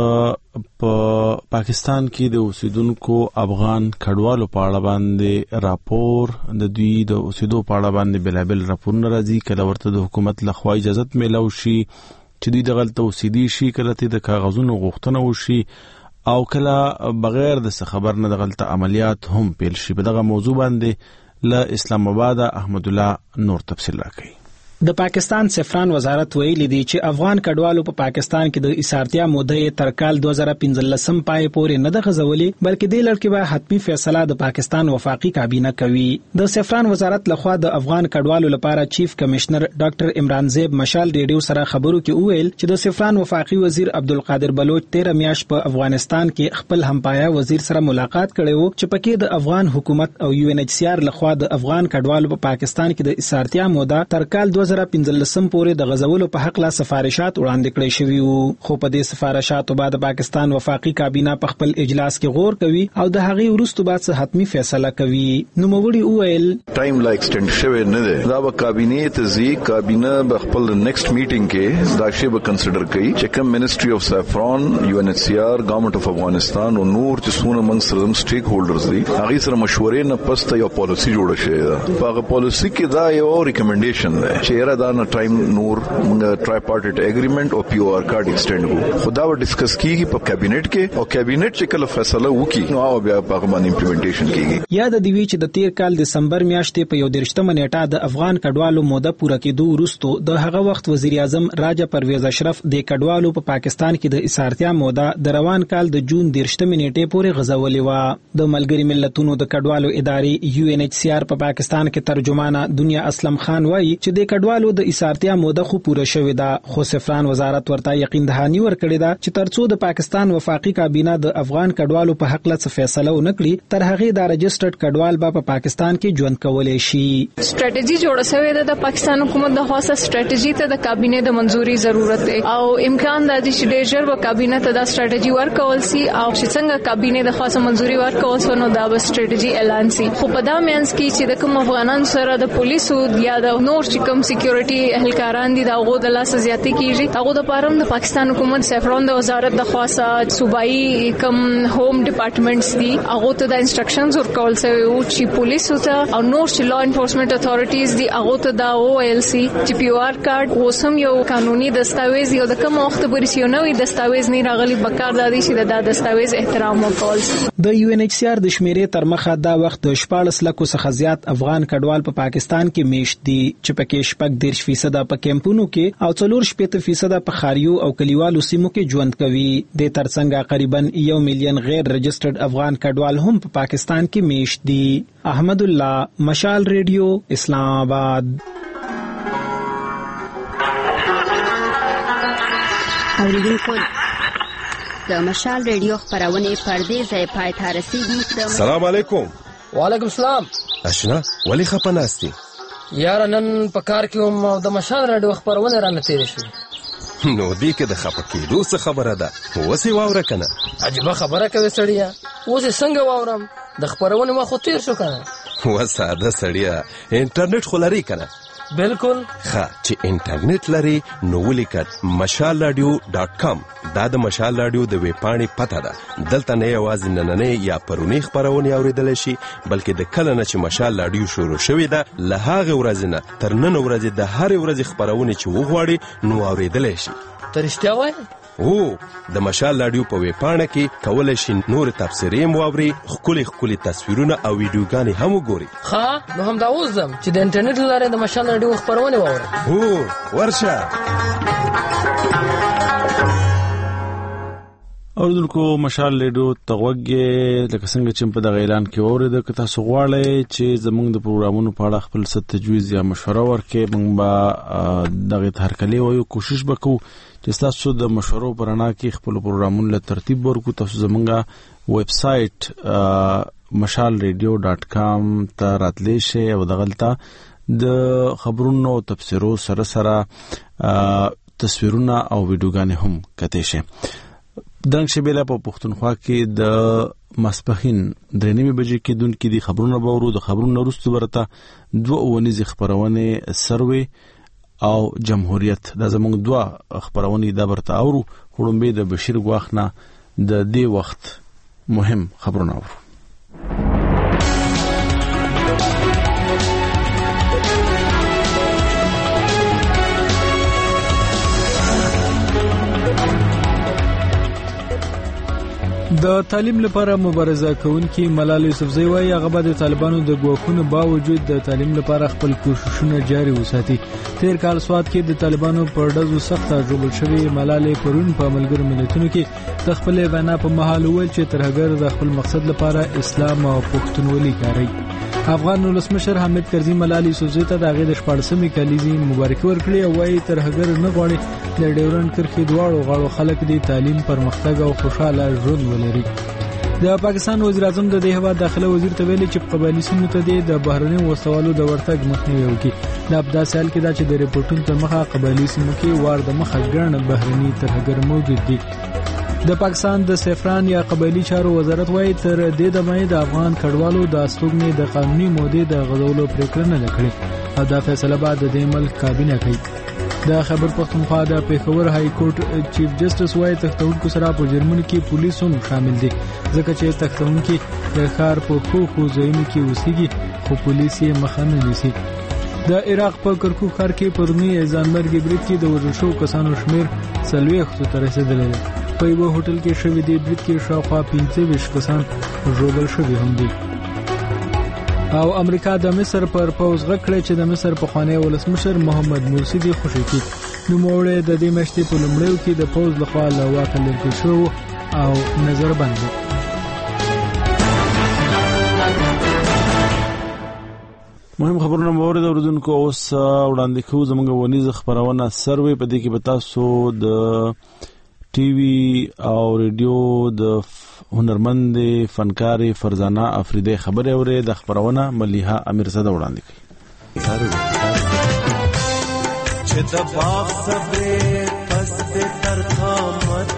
په پاکستان کې د اوسیدونکو افغان کډوالو په اړه باندې راپور د دوی د اوسیدو په اړه باندې بلابل راپورونه راځي. کله ورته د حکومت لخوا اجازه ملو شي چې دوی دغلته اوسیدي شي، کله ته د کاغذونو غوښتنه وشي او کله بغیر د خبر نه دغلته عملیات هم پیل شي. په دغه موضوع باندې له اسلام آباد احمد الله نور تفصیل راکړي. د پاکستان سفران وزارت ویلي دی چې افغان کډوالو په پاکستان کې د اسارتیا موده تر کال 2015 پای پورې نه د غزولې، بلکې د لړ کې به حتمی فیصله د پاکستان وفاقي کابینه کوي. د سفران وزارت لخوا د افغان کډوالو لپاره چیف کمشنر ډاکټر عمران زیب مشال ریډیو سره خبرو کې وویل چې د سفران وفاقي وزیر عبدالقادر بلوچ 13 میاشت په افغانستان کې خپل همپایا وزیر سره ملاقات کړی وو چې پکې د افغان حکومت او UNHCR لخوا د افغان کډوالو په پاکستان کې د اسارتیا موده تر کال 2015 پورې د غزولو په حق لا سفارشات وړاندې کړې شوی وو، خو په دې سفارشاتو بعد پاکستان وفاقي کابینه په خپل اجلاس کې غور کوي او د هغې وروسته بعد حتمی فیصله کوي. نو موړي وویل ټایم لا ایکسټند شوی نه دی، دا به کابینه ته ځي، کابینه به خپل نیکسټ میټینګ کې دا شی به کنسیډر کوي چې کوم منیسټری اف سافران، UNHCR، گورنمنت اف افغانستان او نور چې څونه موږ سره سټیک هولډرز دي هغه سره مشورې نه پسته یو پالیسی جوړه شوې ده. په هغه پالیسی کې دا یو ریکمنډیشن ده چې را دا نه ټایم نور موږ ټرایپارټیټ اګریمنٹ او POR کارت ایکسټند کو خدا و ډیسکس کیږي په کابینټ کې، او کابینټ چې کله فیصله وکړي نو هغه بیا په باندې امپلیمنټیشن کیږي. یاد دی چې د تیر کال دسمبر میاشتې په 11 نیټه د افغان کډوالو موده پوره کېدو وروسته د هغه وخت وزیر اعظم راجا پرویز اشرف د کډوالو په پاکستان کې د اسارتیا موده د روان کال د جون 13 نیټې پورې غزولې و. د ملګری ملتونو د کډوالو ادارې UNHCR په پاکستان کې ترجمانه دنیا اسلم خان وایي چې د کډوالو د اسارتیا موده خو پوره شوې ده، خو سفران وزارت ورته یقین دهانی ورکړی ده چې ترڅو د پاکستان وفاقي کابینه د افغان کډوالو په حق له فیصله ونکړي تر هغه د رجسټرډ کډوال په پاکستان کې ژوند کولای شي. سټریټجی جوړه شوې ده د پاکستان حکومت د خاصه سټریټجی ته د کابینه د منځوري ضرورت دی او امکان د دې چې ډېر ژر به کابینه ته د سټریټجی ورکول سي او چې څنګه کابینه د خاصه منځوري ورکول سو نو دا به سټریټجی اعلان سي. خو په دا مینس کې چې د کوم افغانان سره د پولیسو یا د نور چې کوم سکیورټي اهلکاران دي دا غو د لاس زیاتی کیږي، هغه د پارم د پاکستان حکومت سفران د وزارت د خاصه صوبایي کم هوم ډپارټمنټس دي هغه ته د انسټرکشنز ورکول شوی او چې پولیسو ته او نور چې لا انفورسمنت اتھارټیز دي هغه ته دا OLC چې POR کارت اوسم یو قانوني دستاویز یو د کوم وخت پورې یو نوې دستاویز نه راغلی بکار د دې چې د دستاویز احترام وکول. د UNHCR د شمیرې تر مخه دا وخت د 14 لکو څخه زیات افغان کډوال په پاکستان کې میشت دي چې پکې 14% په کیمپونو کې او 4% په خاریو او کلیوالو سیمو کې ژوند کوي. د ترڅنګ قریبا 1 میلیون غیر رجسټرډ افغان کډوال هم په پاکستان کې میشت دي. احمد الله، مشال ریډیو، اسلام آباد. اوریدونکو د مشال ریډیو خبرونه پردې ځای پای ته رسیدي. السلام علیکم. وعلیکم السلام. اشنا ولی خپناستی یار نن په کار کې هم د مشال راډیو خبرونه را نتیری شو. نو دې کې د خپکېدو څه خبره ده؟ وسی واوره کنه. عجیب خبره کوي سړیا. اوس څنګه واورم؟ د خبرونه ما خو تیر شو کنه. وساده سړیا انټرنیټ خلاري کنه. بالکل ښه چې انټرنیټ لري نو ولیکټ mashalradio.com دا د مشال رادیو د ویبپاڼې پته ده. دلته نه یوازې نننۍ یا پرونی خبرونه اوریدل شي بلکې د کله نه چې مشال رادیو شروع شوې ده له هغه ورځې نه تر نن ورځې د هر ورځې خبرونه چې وغواړي نو اوریدل شي. ته رښتیا وایې؟ او د مشال رادیو په ویبپاڼه کې کولای شي نور تفسیرې مواوري، خولي تصویرونه او ویډیوګانې هم وګوري. ښه نو هم دا وزم چې د انټرنیټ لاره د مشال رادیو خبرونه واورم. هو ورشه. اوردونکو مشال ریډیو تغوګه لکه څنګه چې په دغه اعلان کې اورید که تاسو غواړئ چې زموږ د پروګرامونو په اړه خپل ست تجویز یا مشوره ورکړئ موږ به دغه هرکلی وایو، کوشش وکړو چې تاسو د مشورو پرانا کې خپل پروګرامونو له ترتیب ورکو. تاسو زموږه ویب سټ mashalradio.com ته راتلی شئ او دغلطه د خبرونو تفسیرو سره تصویرونه او ویډیوګانې هم کته شي. دنګ شبيله په پښتونخوا کې د ماسپخین 3:30 بجې کې دونکو دي خبرونه باورو د خبرونو وروسته ورته 2 ونیزي خبرونه سروي او جمهوریت د زمونږ 2 خبرونه د برته اورو خړومبه د بشیر غواخنه د دې وخت مهم خبرونه اورو. د تعلیم لپاره مبارزه کوونکي ملالۍ یوسفزۍ وايي هغه به د طالبانو د ګواښونو باوجود د تعلیم لپاره خپل کوششونه جاري وساتي. تیر کال سواد کې د طالبانو پر ډزو سخت ژوبل شوی ملالۍ پرون په ملګرو ملتونو کې د خپل وینا په محل ویل چې ترهګر د خپل مقصد لپاره اسلام او پښتونولي کاروي. افغان ولسمشر حامد کرزي ملالۍ یوسفزۍ ته د هغې د 14مې کلیزې مبارکي ورکړې او وايي ترهګر نه غواړي د ډیورنډ کرښې دواړو غاړو خلک د تعلیم پرمختګ او خوشاله ژوند ولري. د پاکستان وزیر اعظم د هیواد داخله وزیر ته ویلي چې په قبایلی سیمو ته د بهرني وسوالو د ورتګ مخنیوي وکړي. دا په داسې حال کې دا چې د ریپورتونو تر مخه قبایلی سیمو کې وار د مخه ګڼ بهرني ترهګر موجود دي. د پاکستان د سفران یا قبایلی چارو وزارت وايي تر دې دمه د افغان کډوالو د استوګنې د قانوني مودې د غځولو پریکړه نه کړې او دا فیصله بعد د ملک کابینه کوي. د خیبر پختونخوا د پیښور های کورټ چیف جسټس وايي تختونکو سره په جرمني کې پولیس هم شامل دي ځکه چې تختونکو د ښار په خو ځایونو کې اوسېږي خو پولیس یې مخه نه نیسي. د عراق په کرکوک ښار کې پرونی ځانمرګي برید کې د وژل شوو کسانو شمیر 40 ته رسیدلی دی. په یو هوټل کې شوې دی برید کې شاوخوا 25 کسان ژوبل شوي هم دي. او امریکا د مصر پر پوز غکړه چې د مصر پخوانی ولسمشر محمد مرسی دی خوشی کی نو موړې د دې مشتي په لومړیو کې د پوز لخوا له واکه لرګل شو او نظر بند. مهم خبرونه مورد اوردونکو اوس وړاندې کوو زموږ ونیز خبرونه سروي په دې کې به تاسو د ټي وي او ریډیو د هنرمند فنکار فرزانه افریدی خبره اوره د خبرونه ملیحه امیرزاده وړاندې کوي. چې د باغ صبر پس د ترخامت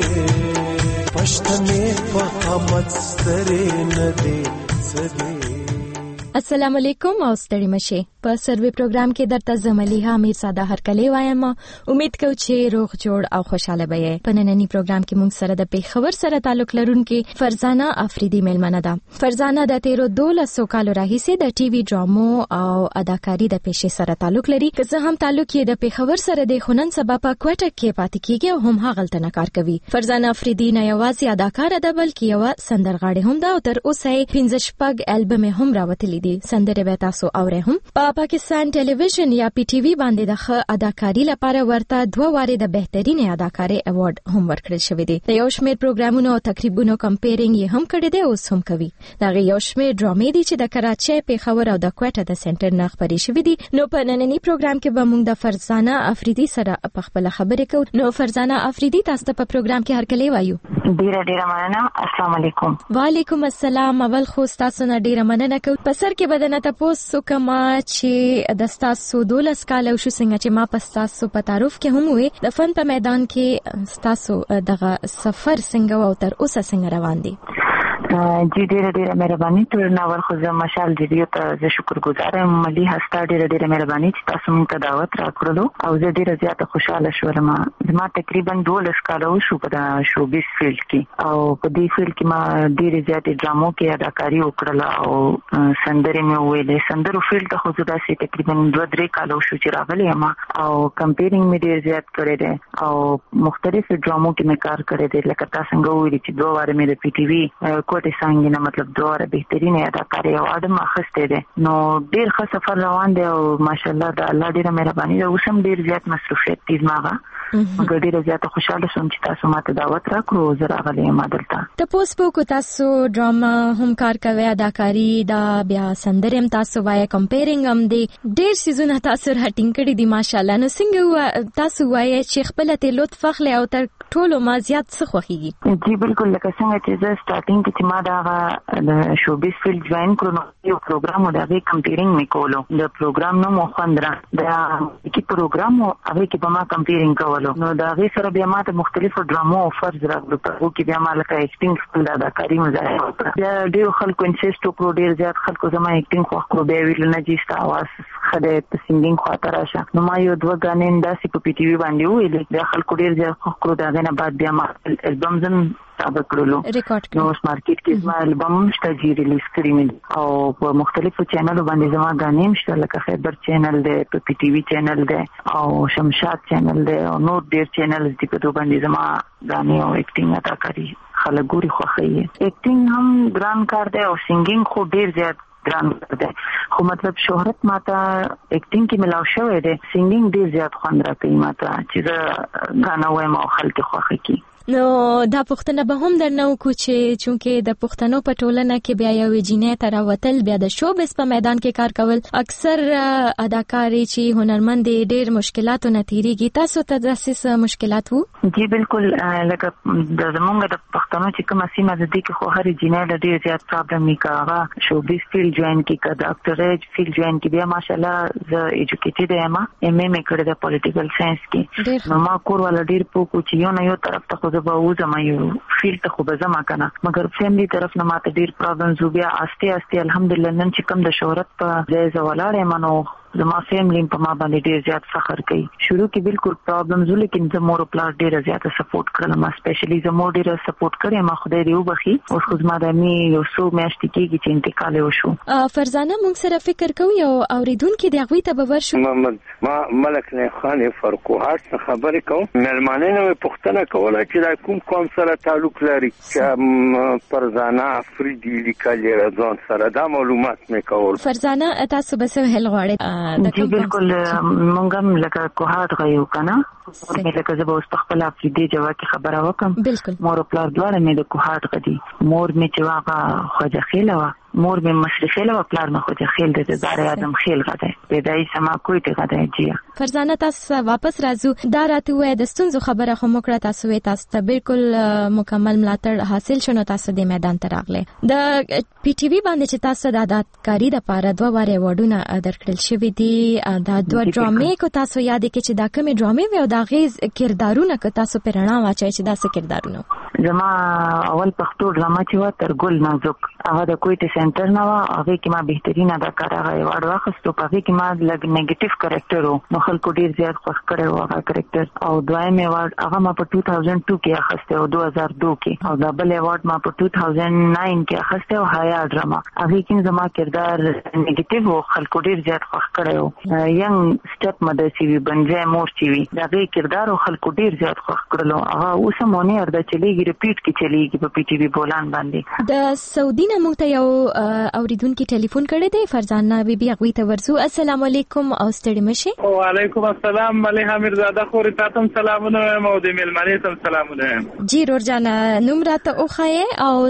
پښتنې په قامت سترې نه دي سدي. السلام علیکم او ستړي مشه په سروي پروګرام کې درته زملیحه امیرزاده هرکلی وایم. امید کوم چې روغ جوړ او خوشاله به په نننی پروګرام کې موږ سره د پیښور سره تعلق لرونکي فرزانه افریدی ملمنه ده. فرزانه د 13 کالو راهیسې د ټي وي ډرامو او اداکاری د پیښې سره تعلق لري. که څه هم تعلق یې د پیښور سره د خنن سبب په کوټه کې پاتې کیږي او هم هغه تل کار کوي. فرزانه افریدی نه یوازې اداکار ده بلکې یو سندرغاړې هم ده او تر اوسه 15 شپږ البم هم راوتلي دي. سندره به تاسو اورئ هم په پاکستان ټلویزیون یا پی ټی وی باندې د ښه اداکاری لپاره ورته 2 واره د بهترین اداکاری ایوارډ هم ورکړل شوی دی. د یو شمېر پروګرامونو او تقریبونو کمپیرینګ یې هم کړی دی او هم کوي. دا یو شمېر ډرامې دي چې د کراچۍ، پیښور او د کوټه د سنټر نه خبرې شوې دي. نو په نننی پروګرام کې به موږ د فرزانه افریدی سره په خپل خبرې کوو. نو فرزانه افریدی تاسو ته په پروګرام کې هرکلی وایو. ډیره مننه. السلام علیکم. وعلیکم السلام. اول خو تاسو نه ډیره مننه کوم. په سر کې بدنه تاسو کما چې د تاسو 12 کال او شو څنګه چې ما په تاسو په تعارف کې هم وي د فن په میدان کې تاسو دغه سفر څنګه او تر اوسه څنګه روان دي؟ جی ډیره مهرباني. تر ناول خو زه مشال ریډیو ته زه شکرګزار یم. ملي هستا ډیره مهرباني چې تاسو موږ ته دعوت راکړلو او زه ډیره زیاته خوشاله شوم. ما تقریبا 12 کال شو په شوبیز فیلډ کې او په دې فیلډ کې ما ډیره زیاته ډرامو کې اداکاری وکړه او سندرې مې ویلې. سندرو فیلډ ته خو زه داسې تقریبا 2-3 کال شو چې راغلی یم او کمپیرینګ مې ډیر زیات کړی دی او مختلف ډرامو کې مې کار کړی دی. لکه تاسو څنګه ویلي چې 2 واره مې د پی ټی وی کوټه څنګه مطلب 2 واره بهترین اداکاری ایوارډ ما اخیستی دی. نو ډیر ښه سفر روان دی او ماشاءالله د الله ډیره مهرباني ده. اوس هم ډیر زیات مصروفیت دي زما مګر ډیره زیاته خوشاله شوم چې تاسو ماته دعوت راکړو زه راغلی یم دلته. تاسو په کو تاسو ډراما هم کار کوي، اداکاری دا بیا سندرم تاسو وایي، کمپیرینګ هم دی، ډیر سيزونه تاسو راټینګ کړی دي ماشاءالله. نو څنګه تاسو وایي چې خپل ته لطف اخلي او تر ټولو ما زیات څه خوښیږي؟ جی بالکل، لکه څنګه چې زه سٹارټینګ کې چې ما دا شوبیز فیلډ جوائن کړو نو یو پروګرام و دا غي کمپیرینګ میکولو. د پروګرام نوم خوندرا دا کی پروګرام او هغه کې به ما کمپیرینګ کولو. نو دا غي سره بیا ما ته مختلفو ډرامو افرز راغلو په کې بیا ما لکه اکټینګ خپل اداکاری مزاحه وکړه. بیا ډیر خلکو انسیسټ وکړو، ډیر زیات خلکو زما اکټینګ خو کړو. بیا ویل نه چې ستا आवाज خدای ته سنگینګ خاطر راشه. نو ما یو دوه غانې انداسې په پی ټی وی باندې ویل. بیا خلکو ډیر زیات خو کړو. دا غنه بعد بیا ما البم زم تابع کړلو. نو اوس مارکیټ کې زما البم شته چې ریلیز کړی مې او په مختلفو چینلو باندې زما غانې مشته، لکه خیبر چینل دی، په پی ټی وی چینل دی او شمشاد چینل دی او نور ډیر چینلز دي په دوه باندې زما غانې او اکټینګ اداکاری خلک ګوري خوښي. اکټینګ هم ګران کار دی او سنگینګ خو ډیر زیات ګران کار دی، خو مطلب شهرت ماته اکټینګ کې ملاو شوی دی، سنگینګ ډیر زیات خوند راکوي ماته چې زه غانا وایم او خلک خوښي کوي. نو دا پښتنه به هم درنو کو چې چونکه د پښتنو په ټولنه کې بیا یو جینې تر وتل بیا د شوبس په میدان کې کار کول اکثر اداکاری چې هنرمند ډېر مشکلاتو نه تیریږي. تاسو ته داسې مشکلات وو؟ جی بالکل، لکه د زمونږ د پښتنو چې کومه سیمه ده کې خو هر جینې د ډېر زیات پرابلم میکاغه شوبس فیلډ جوائن کې کا ډاکټریج فیلډ جوائن کې بیا ماشاءالله زه ایجوکیټډ یم، ایم ای مې کړی د پولیټیکل ساينس کې. نو ما کور ولا ډېر پوکو چې یو نه یو طرف ته زه به وځم، یو فیلډ ته خو به ځم کنه، مګر فیملی طرف نه ماته ډیر پرابلمز و. بیا آسته آسته الحمدلله نن چې کوم د شهرت په ځای زولاړې منو زما فیملی په ما باندې ډیر زیات فخر کوي. شروع کې بالکل پرابلمز و، لیکن زه مور پلار ډیر زیات سپورټ کړم، اسپیشلی زه مور ډیر سپورټ کړم. ما خدای دې وبخي. اوس خو زما د می یو څو میاشتې کېږي چې انتقال وشو. فرزانه موږ سره فکر کوو یو اوریدونکو دی هغه ته به ورشو. ما ملک نه خان فرقوهات خبرې کوم. ملمانه نو پښتنه کوله چې دا کوم سره تعلق لري چې فرزانه افریدي لیکل ځان سره دا معلومات مې کول. فرزانه تاسو به څه هل غواړئ؟ جی بالکل، مونږ هم لکه کوهات غيو کنه، لکه زه به اوس په خپل افریدي جواب کې خبره وکم. مور او پلار دواړه مې د کوهات غدي. مور مې چې واغه خوځه خېله وا، مور مې مشرقي له پلار مې خوځه خېل د زار ادم خېل غده پیدای سما کوی ته غده. جی فرزانه تاسو واپس راځو. دا راته وای د ستونزو خبره خو موږ تاسو وې تاسو ته بالکل مکمل ملاتړ حاصل شونه تاسو د میدان ته راغله. د پی ټی وی باندې چې تاسو د اداکاری د پاره دوه واره وډونه درکړل شوې دي. دا دوه ډرامې کو تاسو یاد کې چې دا کومې ډرامې و او دا غیز کردارونه که تاسو پرنا واچای چې دا څه کردارونه؟ زما اول پښتو ډرامه چې و ترګل نازک هغه د کوټه سنټر نه و، هغه کې ما بهترین اداکار هغه ایوارډ واخیستو. په هغه کې ما لګ نیگیټیو کریکټر وو، نو خلکو ډیر زیات خوښ کړی و هغه کریکټر. او دویم ایوارډ هغه ما په 2002 کې اخیسته او 2002 کې، او دبل ایوارډ ما په 2009 کې اخیسته او حیا ډرامه. هغه کې زما کردار نیگیټیو و، خلکو ډیر زیات خوښ کړی و. ینګ سټپ مدرسې وی بنځه مور چې وی دغه کردار او خلکو ډیر زیات خوښ کړلو. هغه اوسمونه ارده چلیږي ریپیټ کې چلیږي په پی ټی وی بولان باندې. د سعودي نه موږ ته یو اوریدونکو ټلیفون کړی دی، فرزانه بیبي هغه ته ورسو. السلام علیکم او ستړي مشه. وعلیکم السلام مليحه میرزاده خوري تاسو سلامونه او د ملمنې تم سلامونه. جی رورجانا نوم راته اوخه او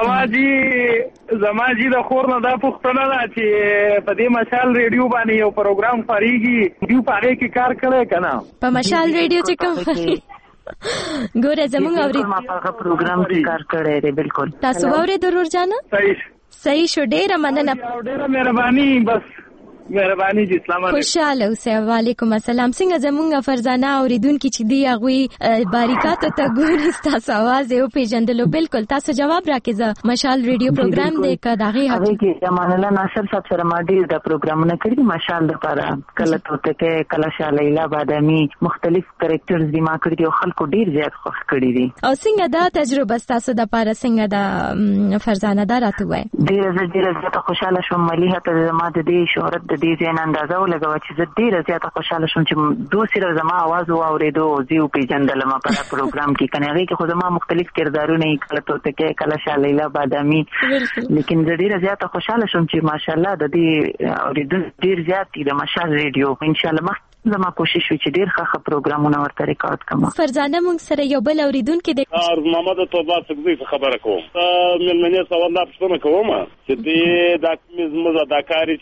زماجی د خور نه دا پښتنه ده چې په دې مشال ریډیو باندې یو پروګرام خاريږي، یو پاره کې کار کړی کنه په مشال ریډیو چې کوم ګوره زمونږ اوري ما په پروګرام کې کار کړی دی. بالکل تاسو اورئ رورجانا؟ صحیح شو، ډیره مننه، ډیره مهرباني. بس مهرباني جی، اسلام علیکم. خوشاله اوسئ. وعلیکم السلام. څنګه زمونږ فرزانه اوریدونکو چې دی هغه باریکاتو ته ګوري تاسو आवाज یې پیژندلو. بالکل تاسو جواب راکې مشال ریډیو پروګرام دی کداغي هغه کې امان الله ناصر صاحب سره ما ډیر د پروګرامونه کړی مشال لپاره، کله ته کله شالیلا بادامي مختلف کریکټرز دی ما کړی او خلکو ډیر زیات خوښ کړی دي. او څنګه دا تجربه تاسو د لپاره څنګه د فرزانه دراته وای؟ ډیر زیات خوشاله شوم. مليحه ته ما د دې شهرت د دې ځین اندازه ولګوي چې زه ډیره زیاته خوشاله شوم چې دوسره زما आवाज واورېدو او زیو پیژندل ما په پروګرام کې کنه. هغه کې خو زما مختلف کردارونه کله ته کې کله شالیلا بادامي، لیکن زه ډیره زیاته خوشاله شوم چې ماشاءالله د دې اوریدل ډیر زیات دي د مشال ریډیو. ان شاء الله زما کوشش وی چې ډیر ښه پروګرامونه ورته ریکارډ کړم. فرزانه مونږ سره یو بل اوریدونکو د محمد توبه څخه خبره کوم. ملمنې سوال لا پښتنه کوم چې د مزداکاری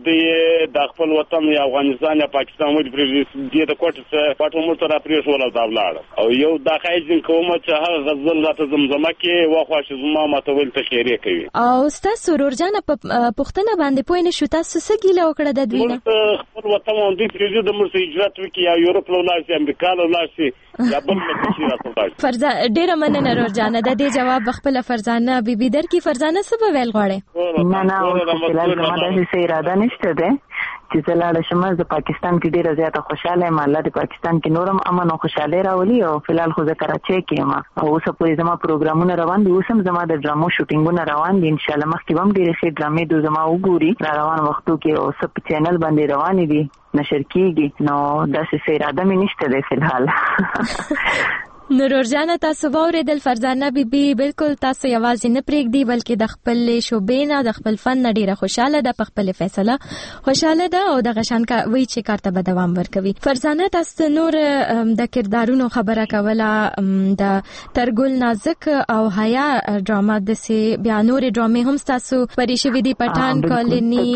چې د خپل وطن یا افغانستان یا پاکستان مو د کوټه پټو مرتضی پریښول او داولاړ او یو د خایجن کوم چې هغه غزل راته زمزمه کې واخوا چې زما متول تخیری کوي. او تاسو ورورجان په پښتنه باندې پوینه شو تاسو سګیله وکړه د دوی خپل وطن باندې پریږدي د مرسي اجرات وکي یا یورپ له لاسه امریکا له لاسه یا بل څه راځي. فرزا ډیره مننه ورورجان د دې جواب خپل فرزانه بیبي در کی فرزانه سبا ویل غواړي. نه فلحال څه اراده نشته ده چې زلاله شمه د پاکستان کې ډیره زیاته خوشاله یم. الله د پاکستان کې نورم امن او خوشاله راولي او فلحال خو زه کراچۍ کې یم او اوس په زما پروګرامونه روان دي. اوس هم زما د ډرامو شوټینګونه روان دي. ان شاء الله مخکې هم ډیره ښه ډرامې د زما وګوري روان وختو کې او سب چینل باندې روان دي نشر کیږي. نو داسې اراده مې نشته ده فلحال. نورورجان تاسو واوریدل فرزانه بیبي بالکل تاسو یوازې نه پرېږدي بلکې د خپل شوبې نه د خپل فن نه ډیره خوشاله ده په خپل فیصله خوشاله ده او د غشان کا وی چې کارته به دوام ورکوي. فرزانه تاسو نور د کردارونو خبره کوله د ترګل نازک او حیا ډراما د سي بیا نور ډرامې هم تاسو پرې شوې دي پټان کالنی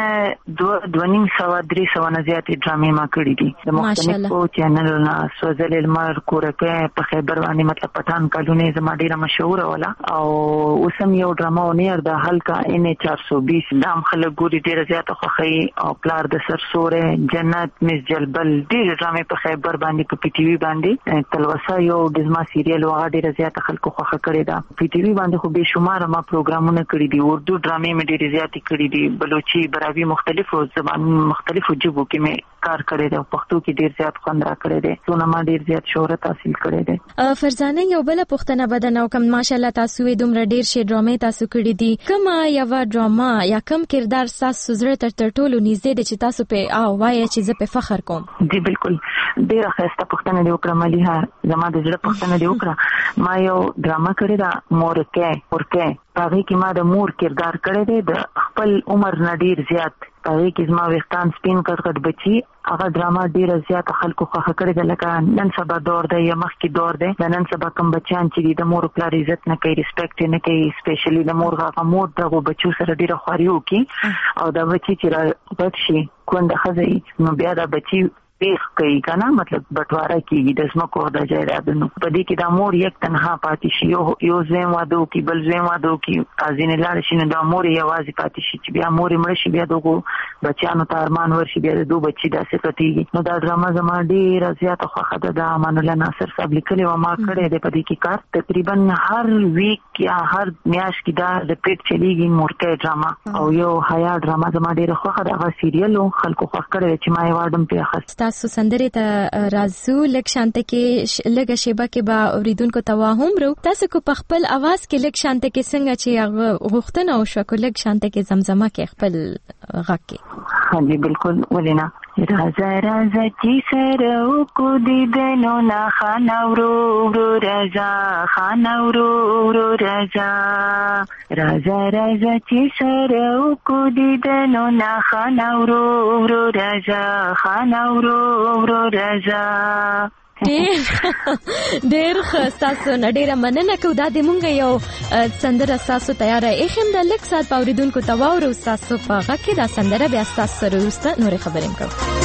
تقریبا 200-300 نه زیاتې ډرامې ما کړې دي د مختلفو چینلونو سوزل المر کورکه په خیبر باندې مطلب پټان کالونه زما ډیره مشهور ولا او اوسم یو ډراما ونیر د هلکا ان 420 دام خلک ګوري ډیره زیاته خوخي او پلار د سرسوره جنت مس جلبل ډیره ډرامې په خیبر باندې په پی ټی وی باندې تلوسه یو د زما سیریل وغه ډیره زیاته خلکو خوخه کړی دا پی ټی وی باندې خو به شمار ما پروګرامونه کړی دي اردو ډرامې مې ډیره زیاتې کړی دي بلوچي براوی مختلفو زبان مختلفو ژبو کې مې کار کړی دی پښتو کې ډیر زیات خوند را کړی دی څونه ما ډیر زیات شهرت حاصل کړی دی. فرزانه یو بل پښتنه بدن او کم ماشاالله تاسو دومره ډیر شي ډرامې تاسو کړی دي کومه یو ډراما یا کوم کردار تاسو زړه تر ټولو نږدې دي چې تاسو په او وایي چې زه په فخر کوم؟ دی بالکل ډیره ښایسته پښتنه دی وکړه مليها زما د زړه پښتنه دی وکړه. ما یو ډراما کړی دا مورکه هغه کې ما د مور کردار کړی دی د خپل عمر نه ډیر زیات هغه کې زما وختان سپین کړ بچي هغه ډراما ډیره زیات خلکو خوښه کړې ده لکه نن سبا دور دی یا مخکې دور دی د نن سبا کوم بچیان چې د مور پلار عزت نه کوي ریسپیکټ نه کوي سپیشلی د مور هغه مور دغه بچو سره ډیره خواري وکي او دا بچي چې را پټ شي کونډه خزي نو بیا دا بچي پیخ کوي کنه مطلب بټواره کیږي د اسمکو د جایدادونو په دې کې د مور یک تنها پاتې شي یو زم وادو کې بل زم وادو کې ازینه لاړ شي نو د مور یوازې پاتې شي چې بیا مور مړ شي بیا دغه بچانو ته ارمان ورشي بیا د دوه بچي داسې پټيږي. نو دا ډرامه زما ډیره زیاته خوښه ده د امان الله ناصر صاحب لیکلي و ما کړې ده په دې کې کار تقریبا هر ویک یا هر میاش کې دا ریپیټ چلیږي مورکه ډرامه او یو حیا ډرامه زما ډیره خوښه ده هغه سیریل خلکو خوښ کړی چې ما یې واردم په اخر تاسو سندره ته رازو لک شانته کې لګه شیبه کې با اوریدونکو ته هم رو تاسو کو په خپل आवाज کې لک شانته کې څنګه چې غوښتنه او شو کو لک شانته کې زمزمه کې خپل غږ کې ها جی بالکل ولینا رازا رازا چې سره کو دې دنو نا خانا ورو ورو رازا خانا ورو ورو رازا رازا رازا چې سره کو دې دنو نا خانا ورو ورو رازا خانا ورو ورو رازا ډېر تاسو نډیره مننه کو دا د مونږ یو سندره تاسو تیار اخیم د لک سات پاوریدونکو تواورو تاسو په غږ کې دا سندره بیا تاسو سره وروسته نور خبرې کوم.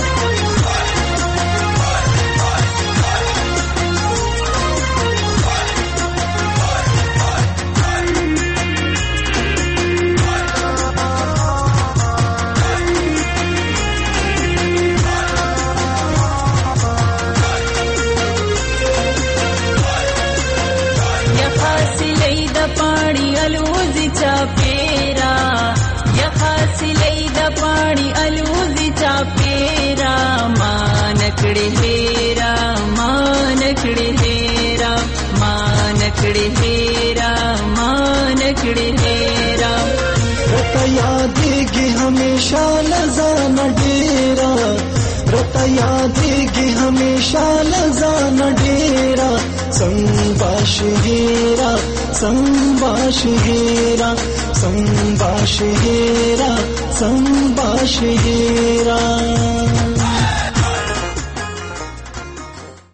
यादेगी हमेशा लजाना डेरा रता यादेगी हमेशा लजाना डेरा संबाश हेरा संबाश हेरा संबाश हेरा संबाश हेरा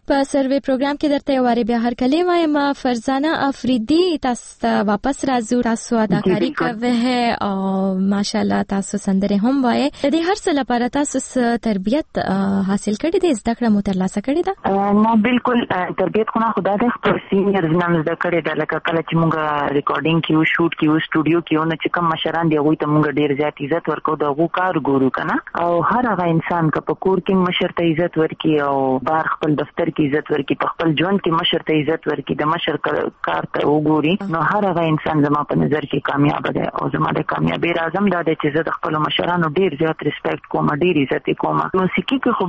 په سروې پروګرام کې درته واره بیا هر کله وایم فرزانه افریدی تاسو ته واپس راځو. تاسو اداکاری کوي او ماشاءالله تاسو سندره هم وایي. د دې هر څه لپاره تاسو تربیت حاصل کړی دی، زده کړه مو ترلاسه کړې ده؟ نه بالکل تربیت خو نه خدا د خپل سینیئر نام زده کړی دا لکه کله چې موږ ریکارډینګ کیو شوټ کیو سټوډیو کیو نه چې کوم مشران دی هغه ته موږ ډیر زیات عزت ورکو دا غو کار ګورو کنه او هر هغه انسان که په کور کې مشر ته عزت ورکي او بار خپل دفتر کې عزت ورکي په خپل ژوند کې مشر ته عزت ورکي د مشر کار ته وګوري نو هر هغه انسان زما په نظر کې کامیاب دی او زما د کامیابی رازم دا دی چې زه د خپل مشرانو ډیر زیات ریسپیکټ کوم، ډیر عزت کوم. موسیقي کې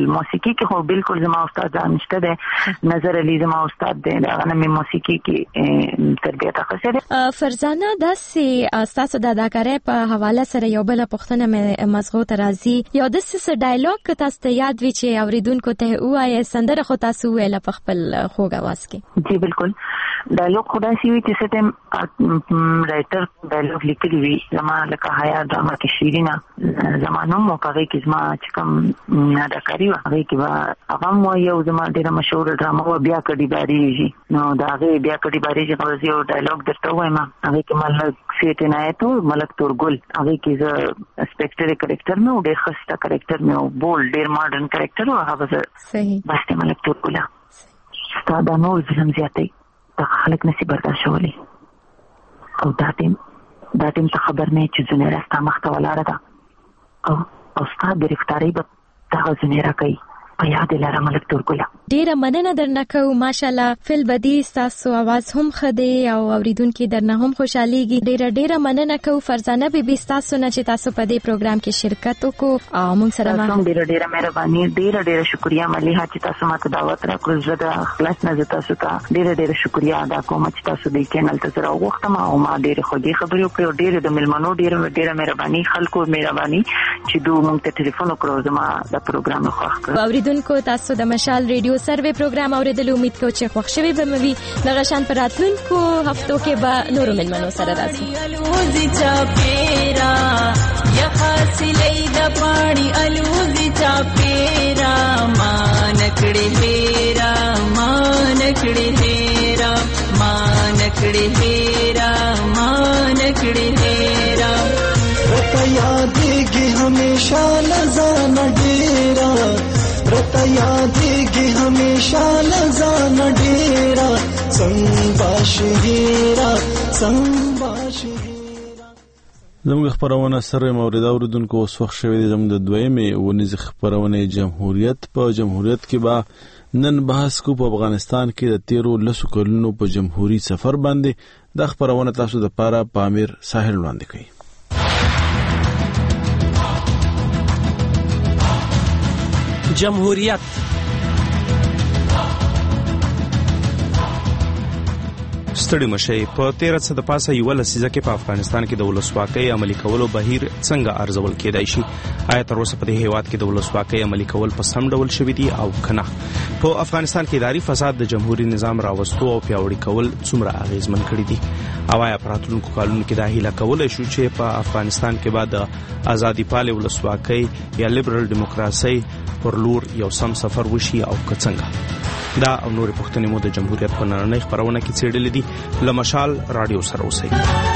خو بالکل زما استاد نشته دی، نظر علی زما استاد دی، دا غنه مې موسیقي کې تربیت اخیسته. فرزانه داسې تاسو د اداکارۍ په حواله سره یو بل پوښتنه مې مزغو ته راځي، یو داسې ډایلاګ تاسو ته یاد وي چې اوریدونکو ته وایي سندره خو تاسو ویله په خپل خوږ आवाज کې؟ جی بالکل ډایلاګ خدای سی وی چې ستم رائټر ډایلاګ لیکلی وی زما لکه حیا ډرامه کې شیرینا زمانو مو پاره کې زما چې کوم اداکاری و هغه کې هغه مو یو زما ډیره مشهور ډرامه و بیا کډی باری نو دا هغه بیا کډی باری چې غوږی یو ډایلاګ درته وایم هغه کې ملک سیټ عنایت ملک تورګل هغه کې ز سپیکټر کریکټر مې ډېر خسته کریکټر مې بول ډېر ماډرن کریکټر و هغه صحیح بس ته ملک تورګل ستاسو نو ظلم زیاتې دا خلک نسی برداشت ولی او دا ټیم ته خبر نه چې زنه راستا مخته ولاړه ده او ستاسو ډایرکټوري به دا زنه راکې په یاد لاره ملک تورګل. ډیره مننه درنه کوم، ماشاءالله فل بدی تاسو आवाज هم خدي او اوریدونکو درنه هم خوشاليږي. ډیره مننه کوم فرزانه بیبي تاسو نه چې تاسو په دې پروګرام کې شرکت وکړو او موږ سره ما ډیره مهرباني، ډیره شکریا مليحه چې تاسو ماته دعوت راکړل. زه د خلاص نه تاسو ته ډیره شکریا ادا کوم چې تاسو دې چینل ته سره وختم او ما ډیره خوږی خبرې وکړې، ډیره د ملمنو ډیره مهرباني خلکو مهرباني چې دوی موږ ته ټلیفون وکړو زما د پروګرام خوښ کړ. اوریدونکو تاسو د مشال ریډیو سروې پروګرام اوریدل امید کوم چې خوښ شوي به موي دغه شان پر راتلونکو هفتو کې به نورو ملمنو سره راځي. الوزي چاپیرا یا حاصلې د پاڼي الوزي چاپیرا مان کړي هیرا مان کړي هیرا مان کړي هیرا مان کړي هیرا رتا یادېږي همیشه لزان ډیرا رتا یادېږي همیشه لزان ډیرا څنګه شهیرا زموږ خبرونه سره مورید اوریدونکو اوس وخت شوی دی زموږ د دویمې ونیز خبرونه جمهوریت په جمهوریت کې به نن بحث کو په افغانستان کې د 13 کلونو په جمهوریت سفر باندې د خبرونه تاسو د پاره پامیر ساحل وړاندې کوي. جمهوریت ستړي مشي په 13 د پاسه یو لسیزه کې په افغانستان کې د ولسواکۍ عملي کولو بهیر څنګه ارزول کېدای شي؟ آیا تر اوسه په دې هیواد کې د ولسواکۍ عملي کول په سم ډول شوي دي او کنه؟ په افغانستان کې اداري فساد د جمهوریت نظام راوستو او پیاوړي کول څومره اغیزمن کړي دي؟ او آیا په راتلونکو کلونو کې دا هیله کولای شو چې په افغانستان کې بعد د ازادي پالې ولسواکۍ یا لیبرل دیموکراسي پر لور یو سم سفر وشي او څنګه؟ دا او نور پښتنې مو د جمهوریت په نړۍ خبرونه کې څېړلې دي. لمشال رادیو سره اوسئ.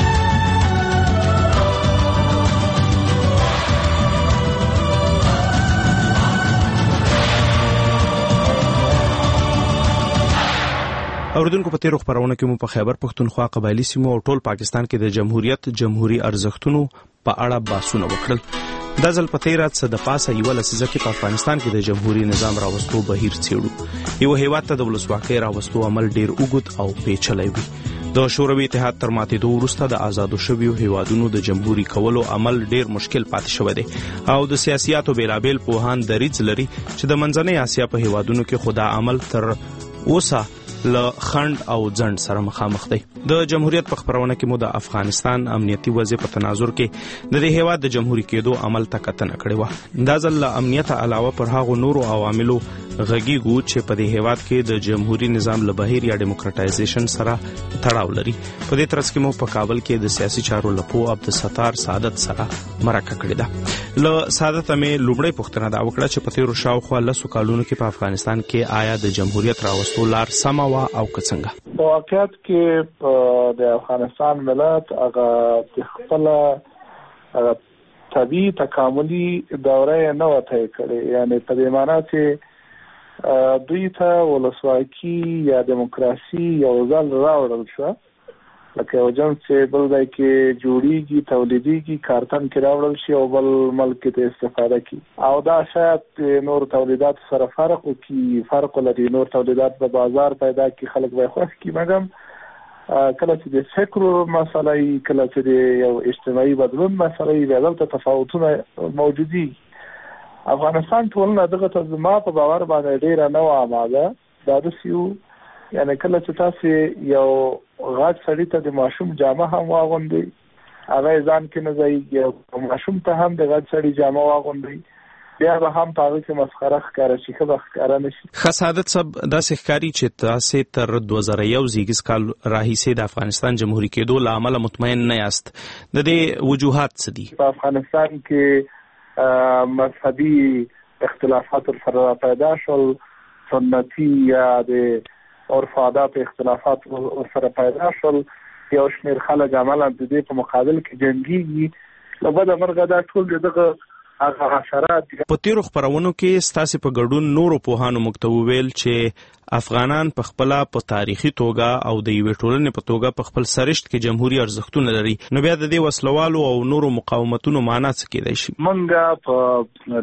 اوریدونکو په تیرو خبرونه کې مو په خیبر پښتونخوا قبایلی سیمو او ټول پاکستان کې د جمهوریت جمهوریت ارزښتونو په اړه بحثونه وکړل. دا ځل په 13 د پاسه یو لسیزه کې په افغانستان کې د جمهوریت نظام راوستو بهیر څېړو. یو هیواد ته د ولسواکۍ راوستو عمل ډیر اوږد او پیچلی وي. د شوروي اتحاد تر ماتېدو وروسته د آزادو شویو هیوادونو د جمهوریت کولو عمل ډیر مشکل پاتې شوی دی او د سیاسياتو بیلابیل پوهان دریځ لري چې د منځنۍ اسیا په هیوادونو کې خدا عمل تر اوسه له خند او ځند سره مخامخ دی. د جمهوریت په خبرونه کې مو د افغانستان امنیتي وضع په تناظر کې د دې هیواد د جمهوریت کېدو عمل ته کتنه کړې و. دا ځل له امنیت علاوه پر هغو نورو عواملو غږیږو چې په دې هیواد کې د جمهوریت نظام له بهیر یا ډیموکراټایزیشن سره تړاو لري. په دې ترڅ کې مو په کابل کې د سیاسي چارو لپو عبدالستار سعادت سره مرکه کړې ده. له سعادت مې لومړی پوښتنه دا وکړه چې په تیرو شاوخوا 10 کالونو کې په افغانستان کې آیا د جمهوریت راوستو لار سمه وه او که څنګه؟ په واقعیت کې د افغانستان ملت هغه د خپل طبیعي تکاملي دوره نه وته کړې، یعنی په دې معنی چې دوی ته ولسواکي یا دیموکراسي یو ځل راوړل شو، لکه یو جنس چې بل ځای کې جوړیږي تولیدیږي کارتن کې راوړل شي او بل ملک ته استفاده کی، او دا شاید نور تولیدات سره فرق لري. نور تولیدات په بازار پیدا کی، خلک به خوښ کی، مګم کله چې د فکر مسله ای، کله چې د یو اجتماعي بدلون مسله ای، دغه تفاوتونه موجودي. افغانستان ټولنه دغه ته زما په باور باندې ډیره نو آماده دا د سیو، یعنی کله چې تاسو یو غاټ سړی ته د ماشوم جامه هم واغوندي، هغه ځان کې نه ځایږي، او ماشوم ته هم د غاټ سړی جامه واغوندي، بیا به هم په هغه کې مسخره ښکاره شي، ښه به ښکاره نه شي. ښه سعادت صاحب، داسې ښکاري چې تاسې تر 2001 زیږیز کال راهیسې د افغانستان جمهوري کېدو له امله مطمئن نه یاست. د دې وجوهات څه دي؟ په افغانستان کې مذهبي اختلافات سره پیدا شول، سنتي یا د عرف عادات اختلافات سره پیدا شول، یو شمېر خلک عملاً د دې په مقابل کې جنګېږي. له بده مرغه دا ټول دغه هغه حشرات. په تیرو خپرونو کې ستاسو په ګډون نورو پوهانو موږ ته وویل چې افغانان په خپل په تاریخي توګه او د یوې ټولنې په توګه په خپل سرشت کې جمهوریت ارزښتونه لري. نو بیا د دې وسلوالو او نورو مقاومتونو معنا څه کېدای شي؟ موږ په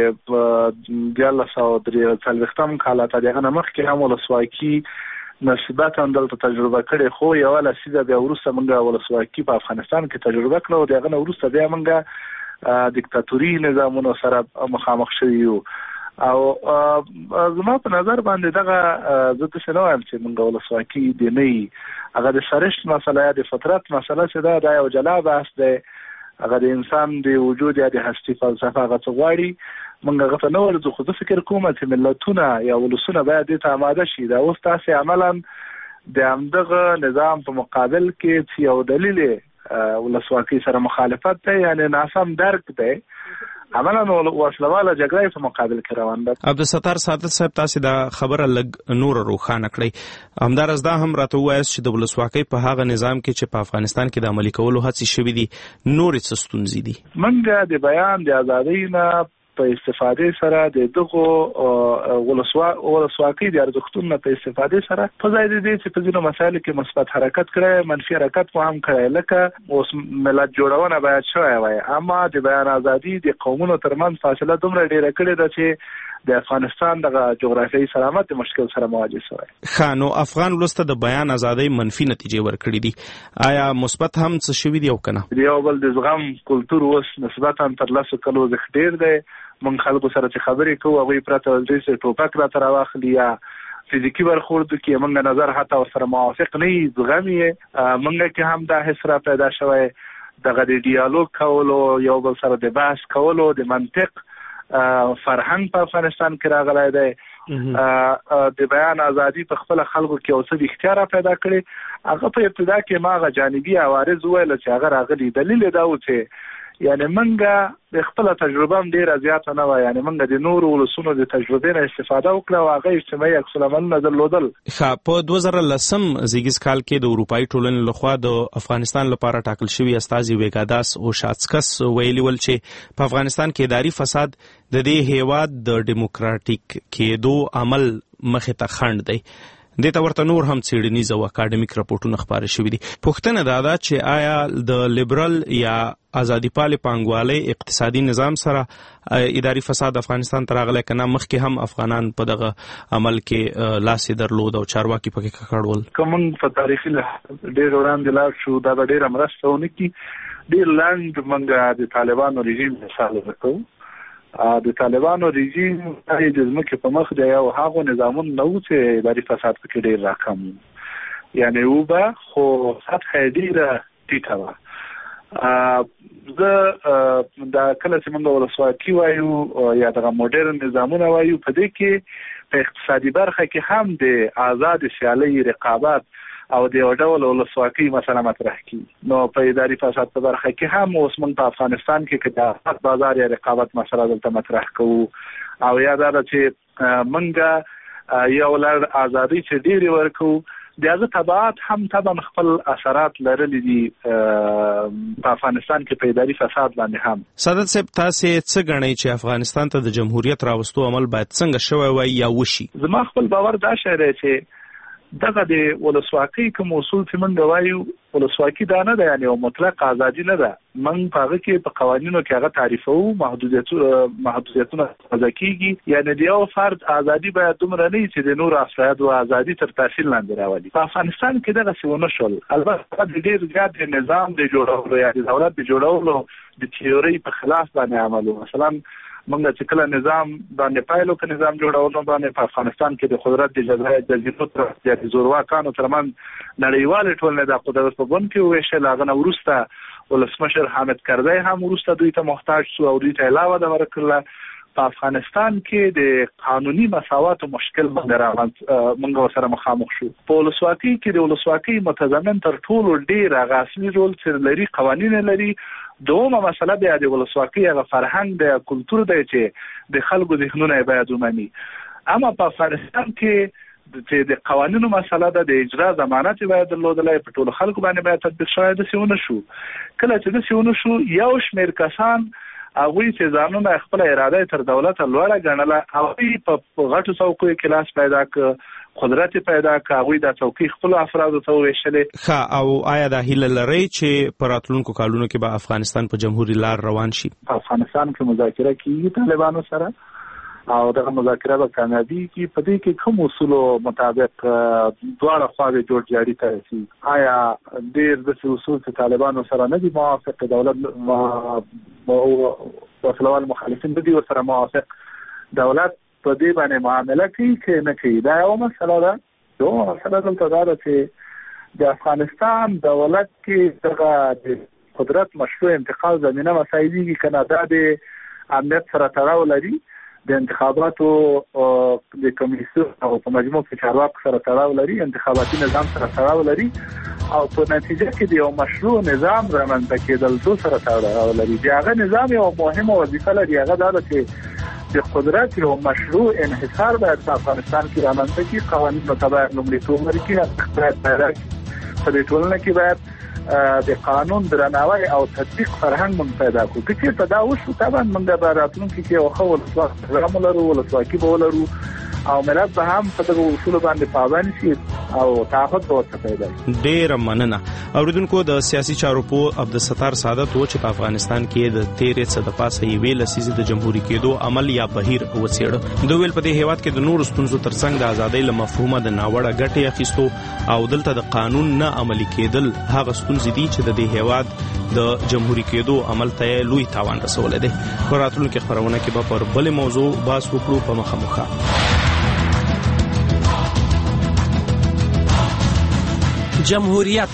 د 1943 کال ته دغه مخکې هم ولسواکي نسبتا دلته تجربه کړې، خو یو لسیده بیا وروسته موږ ولسواکي په افغانستان کې تجربه کړو، دغه وروسته بیا موږ دیکتاتوري نظامونو سره مخامخ شوي یو. او زما په نظر باندې دغه زه څه نه وایم چې موږ ولسواکي دی نه، هغه د سرشت مسله یا د فطرت مسله چې دا یو جلا بحث دی، هغه د انسان د وجود یا د هستي فلسفه هغه څه غواړي. موږ هغه ته نه ورځو، خو زه فکر کوم چې ملتونه یا ولسونه باید دې ته آماده شي. دا اوس تاسې عملا د همدغه نظام په مقابل کې چې یو دلیل ولسواکي سره مخالفت دی، یعنی ناسم درک دی، عملا وسلواله جګړه په مقابل کې روان ده. عبدالستار سعادت صاحب، تاسو دا خبره لږ نور روښانه کړئ. همدارس دا هم راته ووایاست چې د ولسواکۍ په هغه نظام کې چې په افغانستان کې د عملي کولو هڅې شوې دي، نورې څه ستونزې دي؟ موږ د بیان د ازادۍ نه په استفاده سره د دغه ولسواکۍ د ارزښتونو په استفاده سره په ځای دې چې په ځینو مسایلو کې مثبت حرکت کړي، منفي حرکت مو هم کړی، لکه اوس ملت جوړونه باید شوی وای، اما د بیان ازادي د قومونو ترمنځ فاصله دومره ډیره کړې ده چې د افغانستان دغه جغرافیایي سلامت د مشکل سره مواجه شوی. ښه، نو افغان ولسته د بیان ازادۍ منفي نتیجې ورکړي دي، آیا مثبت هم څه شوي دي او که نه؟ یو بل د زغم کلتور اوس نسبتا تر 10 کلو ډیر دی. موږ خلکو سره چې خبرې کوو هغوی پرته چې ټوپک راته راواخلي یا فزیکي برخورد کې موږ نظر حتی ورسره موافق نه یو، زغم یې موږ کې هم دا حس را پیدا شوی، دغه د ډیالوګ کولو، یو بل سره د بحث کولو، د منطق فرهنګ په افغانستان کې راغلی دی. د بیان ازادي په خپل خلکو کې اوس د اختیار پیدا کړي. هغه په ابتدا کې ما هغه جانبي عوارض ویل چې هغه راغلي، دلیل دا و چې یعنی منګه د خپل تجربه هم ډیره زیاته نه وه، یعنی منګه د نورو ولسونو د تجربې نه استفاده وکړه او هغه اجتماعي عکس العملونه درلودل. ښه، په 2010 زیږیز کال کې د اروپایي ټولنې لخوا د افغانستان لپاره ټاکل شوي استازي ویګاداس او شاتسکس ویلي ول چې په افغانستان کې اداري فساد د دې هیواد د ډیموکراټیک کېدو عمل مخې ته خنډ دی. دې ته ورته نور هم څېړنیز او اکاډمیک راپورټونه خپاره شوي دي. پوښتنه دا ده چې آیا د لیبرل یا ازادي پالې پانګوالۍ اقتصادي نظام سره اداري فساد افغانستان ته راغلی که نه؟ مخکې هم افغانان په دغه عمل کې لاس یې درلود او چارواکي پکې ککړ ول. که موږ په تاریخي لحاظ ډېر وړاندې لاړ شو، دا به ډېره مرسته ونه کړي. ډېر لنډ موږ د طالبانو رژیم مثال ورکوو. د طالبانو رژیم د ځمکې په مخ دی او هغو نظامونه نه وو چې اداري فساد پکې ډېر راکم و، یعنې وبه خو سطح یې ډېره ټیټه وه. زه دا کله چې موږ ولسواکي وایو یا دغه موډرن نظامونه وایو په دې کې په اقتصادي برخه کې هم د آزاد سیالي رقابت او د یو ډول ولسواکي مسله مطرح کی. نو په اداري فساد په برخه کې هم اوس موږ په افغانستان کې د بازار یا رقابت مسله دلته مطرح کوو او یا دا چې موږ یو لړ ازادي چې ډېری ورکو دغه تبعات هم طبعا خپل اثرات لرلي دي په افغانستان کې په اداري فساد باندې هم. سعادت صاحب تاسو څه غنئ چې افغانستان ته د جمهوریت راوستو عمل باید څنګه شوی وای یا وشي؟ زما خپل باور دا شری چې دغه د ولسواکۍ کوم اصول چې موږ وایو ولسواکي دا نه ده یعنی مطلق ازادي نه ده. موږ هغه کې په قوانینو کې هغه تعریفو محدودیتونه ځکیږي یعنی د یو فرد ازادي باید دومره نه چې د نور افراد او ازادي تر تاثیر لاندې راولي. په افغانستان کې دغه څه ونه شول. البته د ډېر زیات نظام د جوړولو یا د دولت د جوړولو د تیوري په خلاف باندې عملو. مثلا موږ چې کله نظام باندې پایلو کې نظام جوړولو باندې په افغانستان کې د قدرت د جزیرو تر د زورواکانو ترمن نړیوال ټولنه د قدرت په بن کې ویشل هغه ورسته ولسمشر حامد کرزی هم ورسته دوی ته محتاج شو او دوی ته علاوه د ورکړه په افغانستان کې د قانوني مساوات مشکل باندې موږ سره مخامخ شو. په ولسواکۍ کې د ولسواکۍ متضمن تر ټولو ډیر غاصبي رول چې لري قوانین لري. دومره مسله بیا د ولسواکۍ هغه فرهنګ د کلچر دی چې د خلکو ذهنونه باید ومني. اما په افغانستان کې چې د قوانینو مسله د اجرا ضمانت باید درلودلای په ټولو خلکو باندې باید تطبیق شوی د سیونه شو. کله چې د سیونه شو یو شمېر کسان هغه چې ځانونه خپل اراده تر دولت لوړه ګڼله او په غټو څوکۍ کې لاس پیدا ک قدرت پیدا کاوی د څوکۍ خپل افرادو ته ویشلې. ښه او آیا د هیله لري چې په راتلونکو کالونو کې به افغانستان په جمهوریت لار روان شي؟ افغانستان کې مذاکره کیږي طالبانو سره او دغه مذاکره به کامیابی کی. په دې کې کوم اصول مطابق دواړه خواوې جوړ جاری ترسي. آیا ډېر د اصول چې طالبانو سره نه دي موافق، دولت او وسلوال مخالفین د دې سره موافق، دولت په دې باندې معامله کوي چې نه کوي؟ دا یو مسله ده. دوه مسله دلته دا ده چې د افغانستان دولت کې دغه قدرت مشروع انتقال زمینه مسایدي کنه دا د امنیت سره تړاو لري، د انتخاباتو د کمیسیون او په مجموع کې چارواکو سره تړاو لري، انتخاباتي نظام سره تړاو لري او په نتیجه کې د یو مشروع نظام رامنځته کېدل سره تړاو لري. هغه نظام یو مهمه وظیفه لري، هغه دا ده چې د قدرت یو مشروع انحصار باید په افغانستان کې رامنځته کړي. قوانینو ته باید لومړیتوب ورکړي، باید پیدا کړي. په دې ټولنه کې باید د قانون درناوی او تطبیق فرهنګ موږ پیدا کړو. چې دا وشو طبعا موږ به راتلونکي کې یو ښه ولسواکي به ولرو او ملت به هم په دغه اصولو باندې پابند شي او تعهد به ورته پیدا شي. ډېره مننه. اوریدونکو د سیاسي چارو په عبدالستار سعادت و چې په افغانستان کې د تیرې څه د پاسه یوې لسیزې د جمهوریت کېدو عمل یا بهیر وڅېړه. دوی ویل په دې هیواد کې د نورو ستونزو ترڅنګ د ازادۍ له مفهومه د ناوړه ګټې اخیستو او دلته د قانون نه عملي کېدل هغه ستونزې دي چې د دې هیواد د جمهوریت کېدو عمل ته لوی تاوان رسولی دی. په راتلونکي خپرونه کې به پر بلې موضوع بحث وکړو په مخامخ. جمهوریت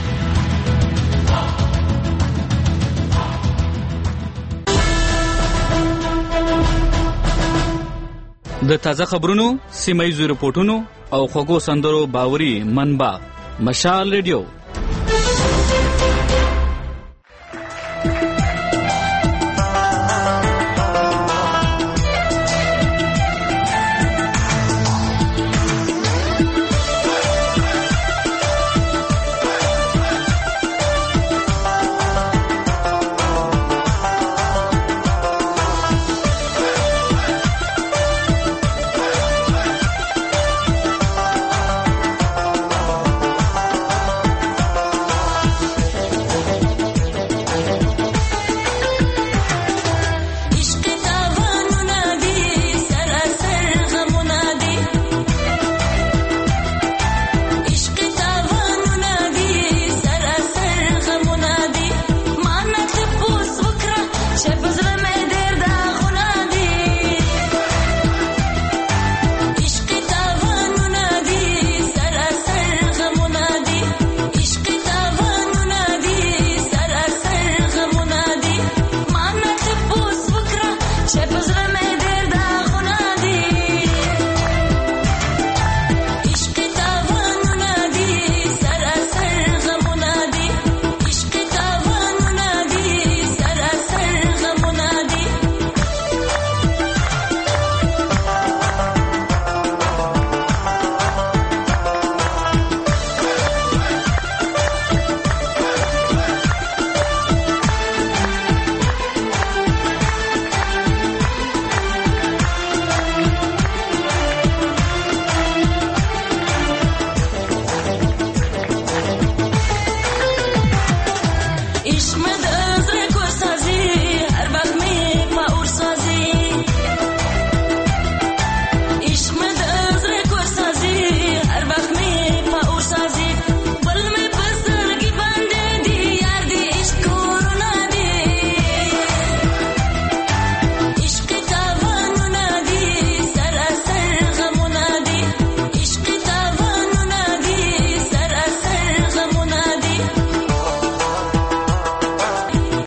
د تازه خبرونو، سیمه ییزو رپورټونو او خوږو سندرو باوري منبع مشال ریډیو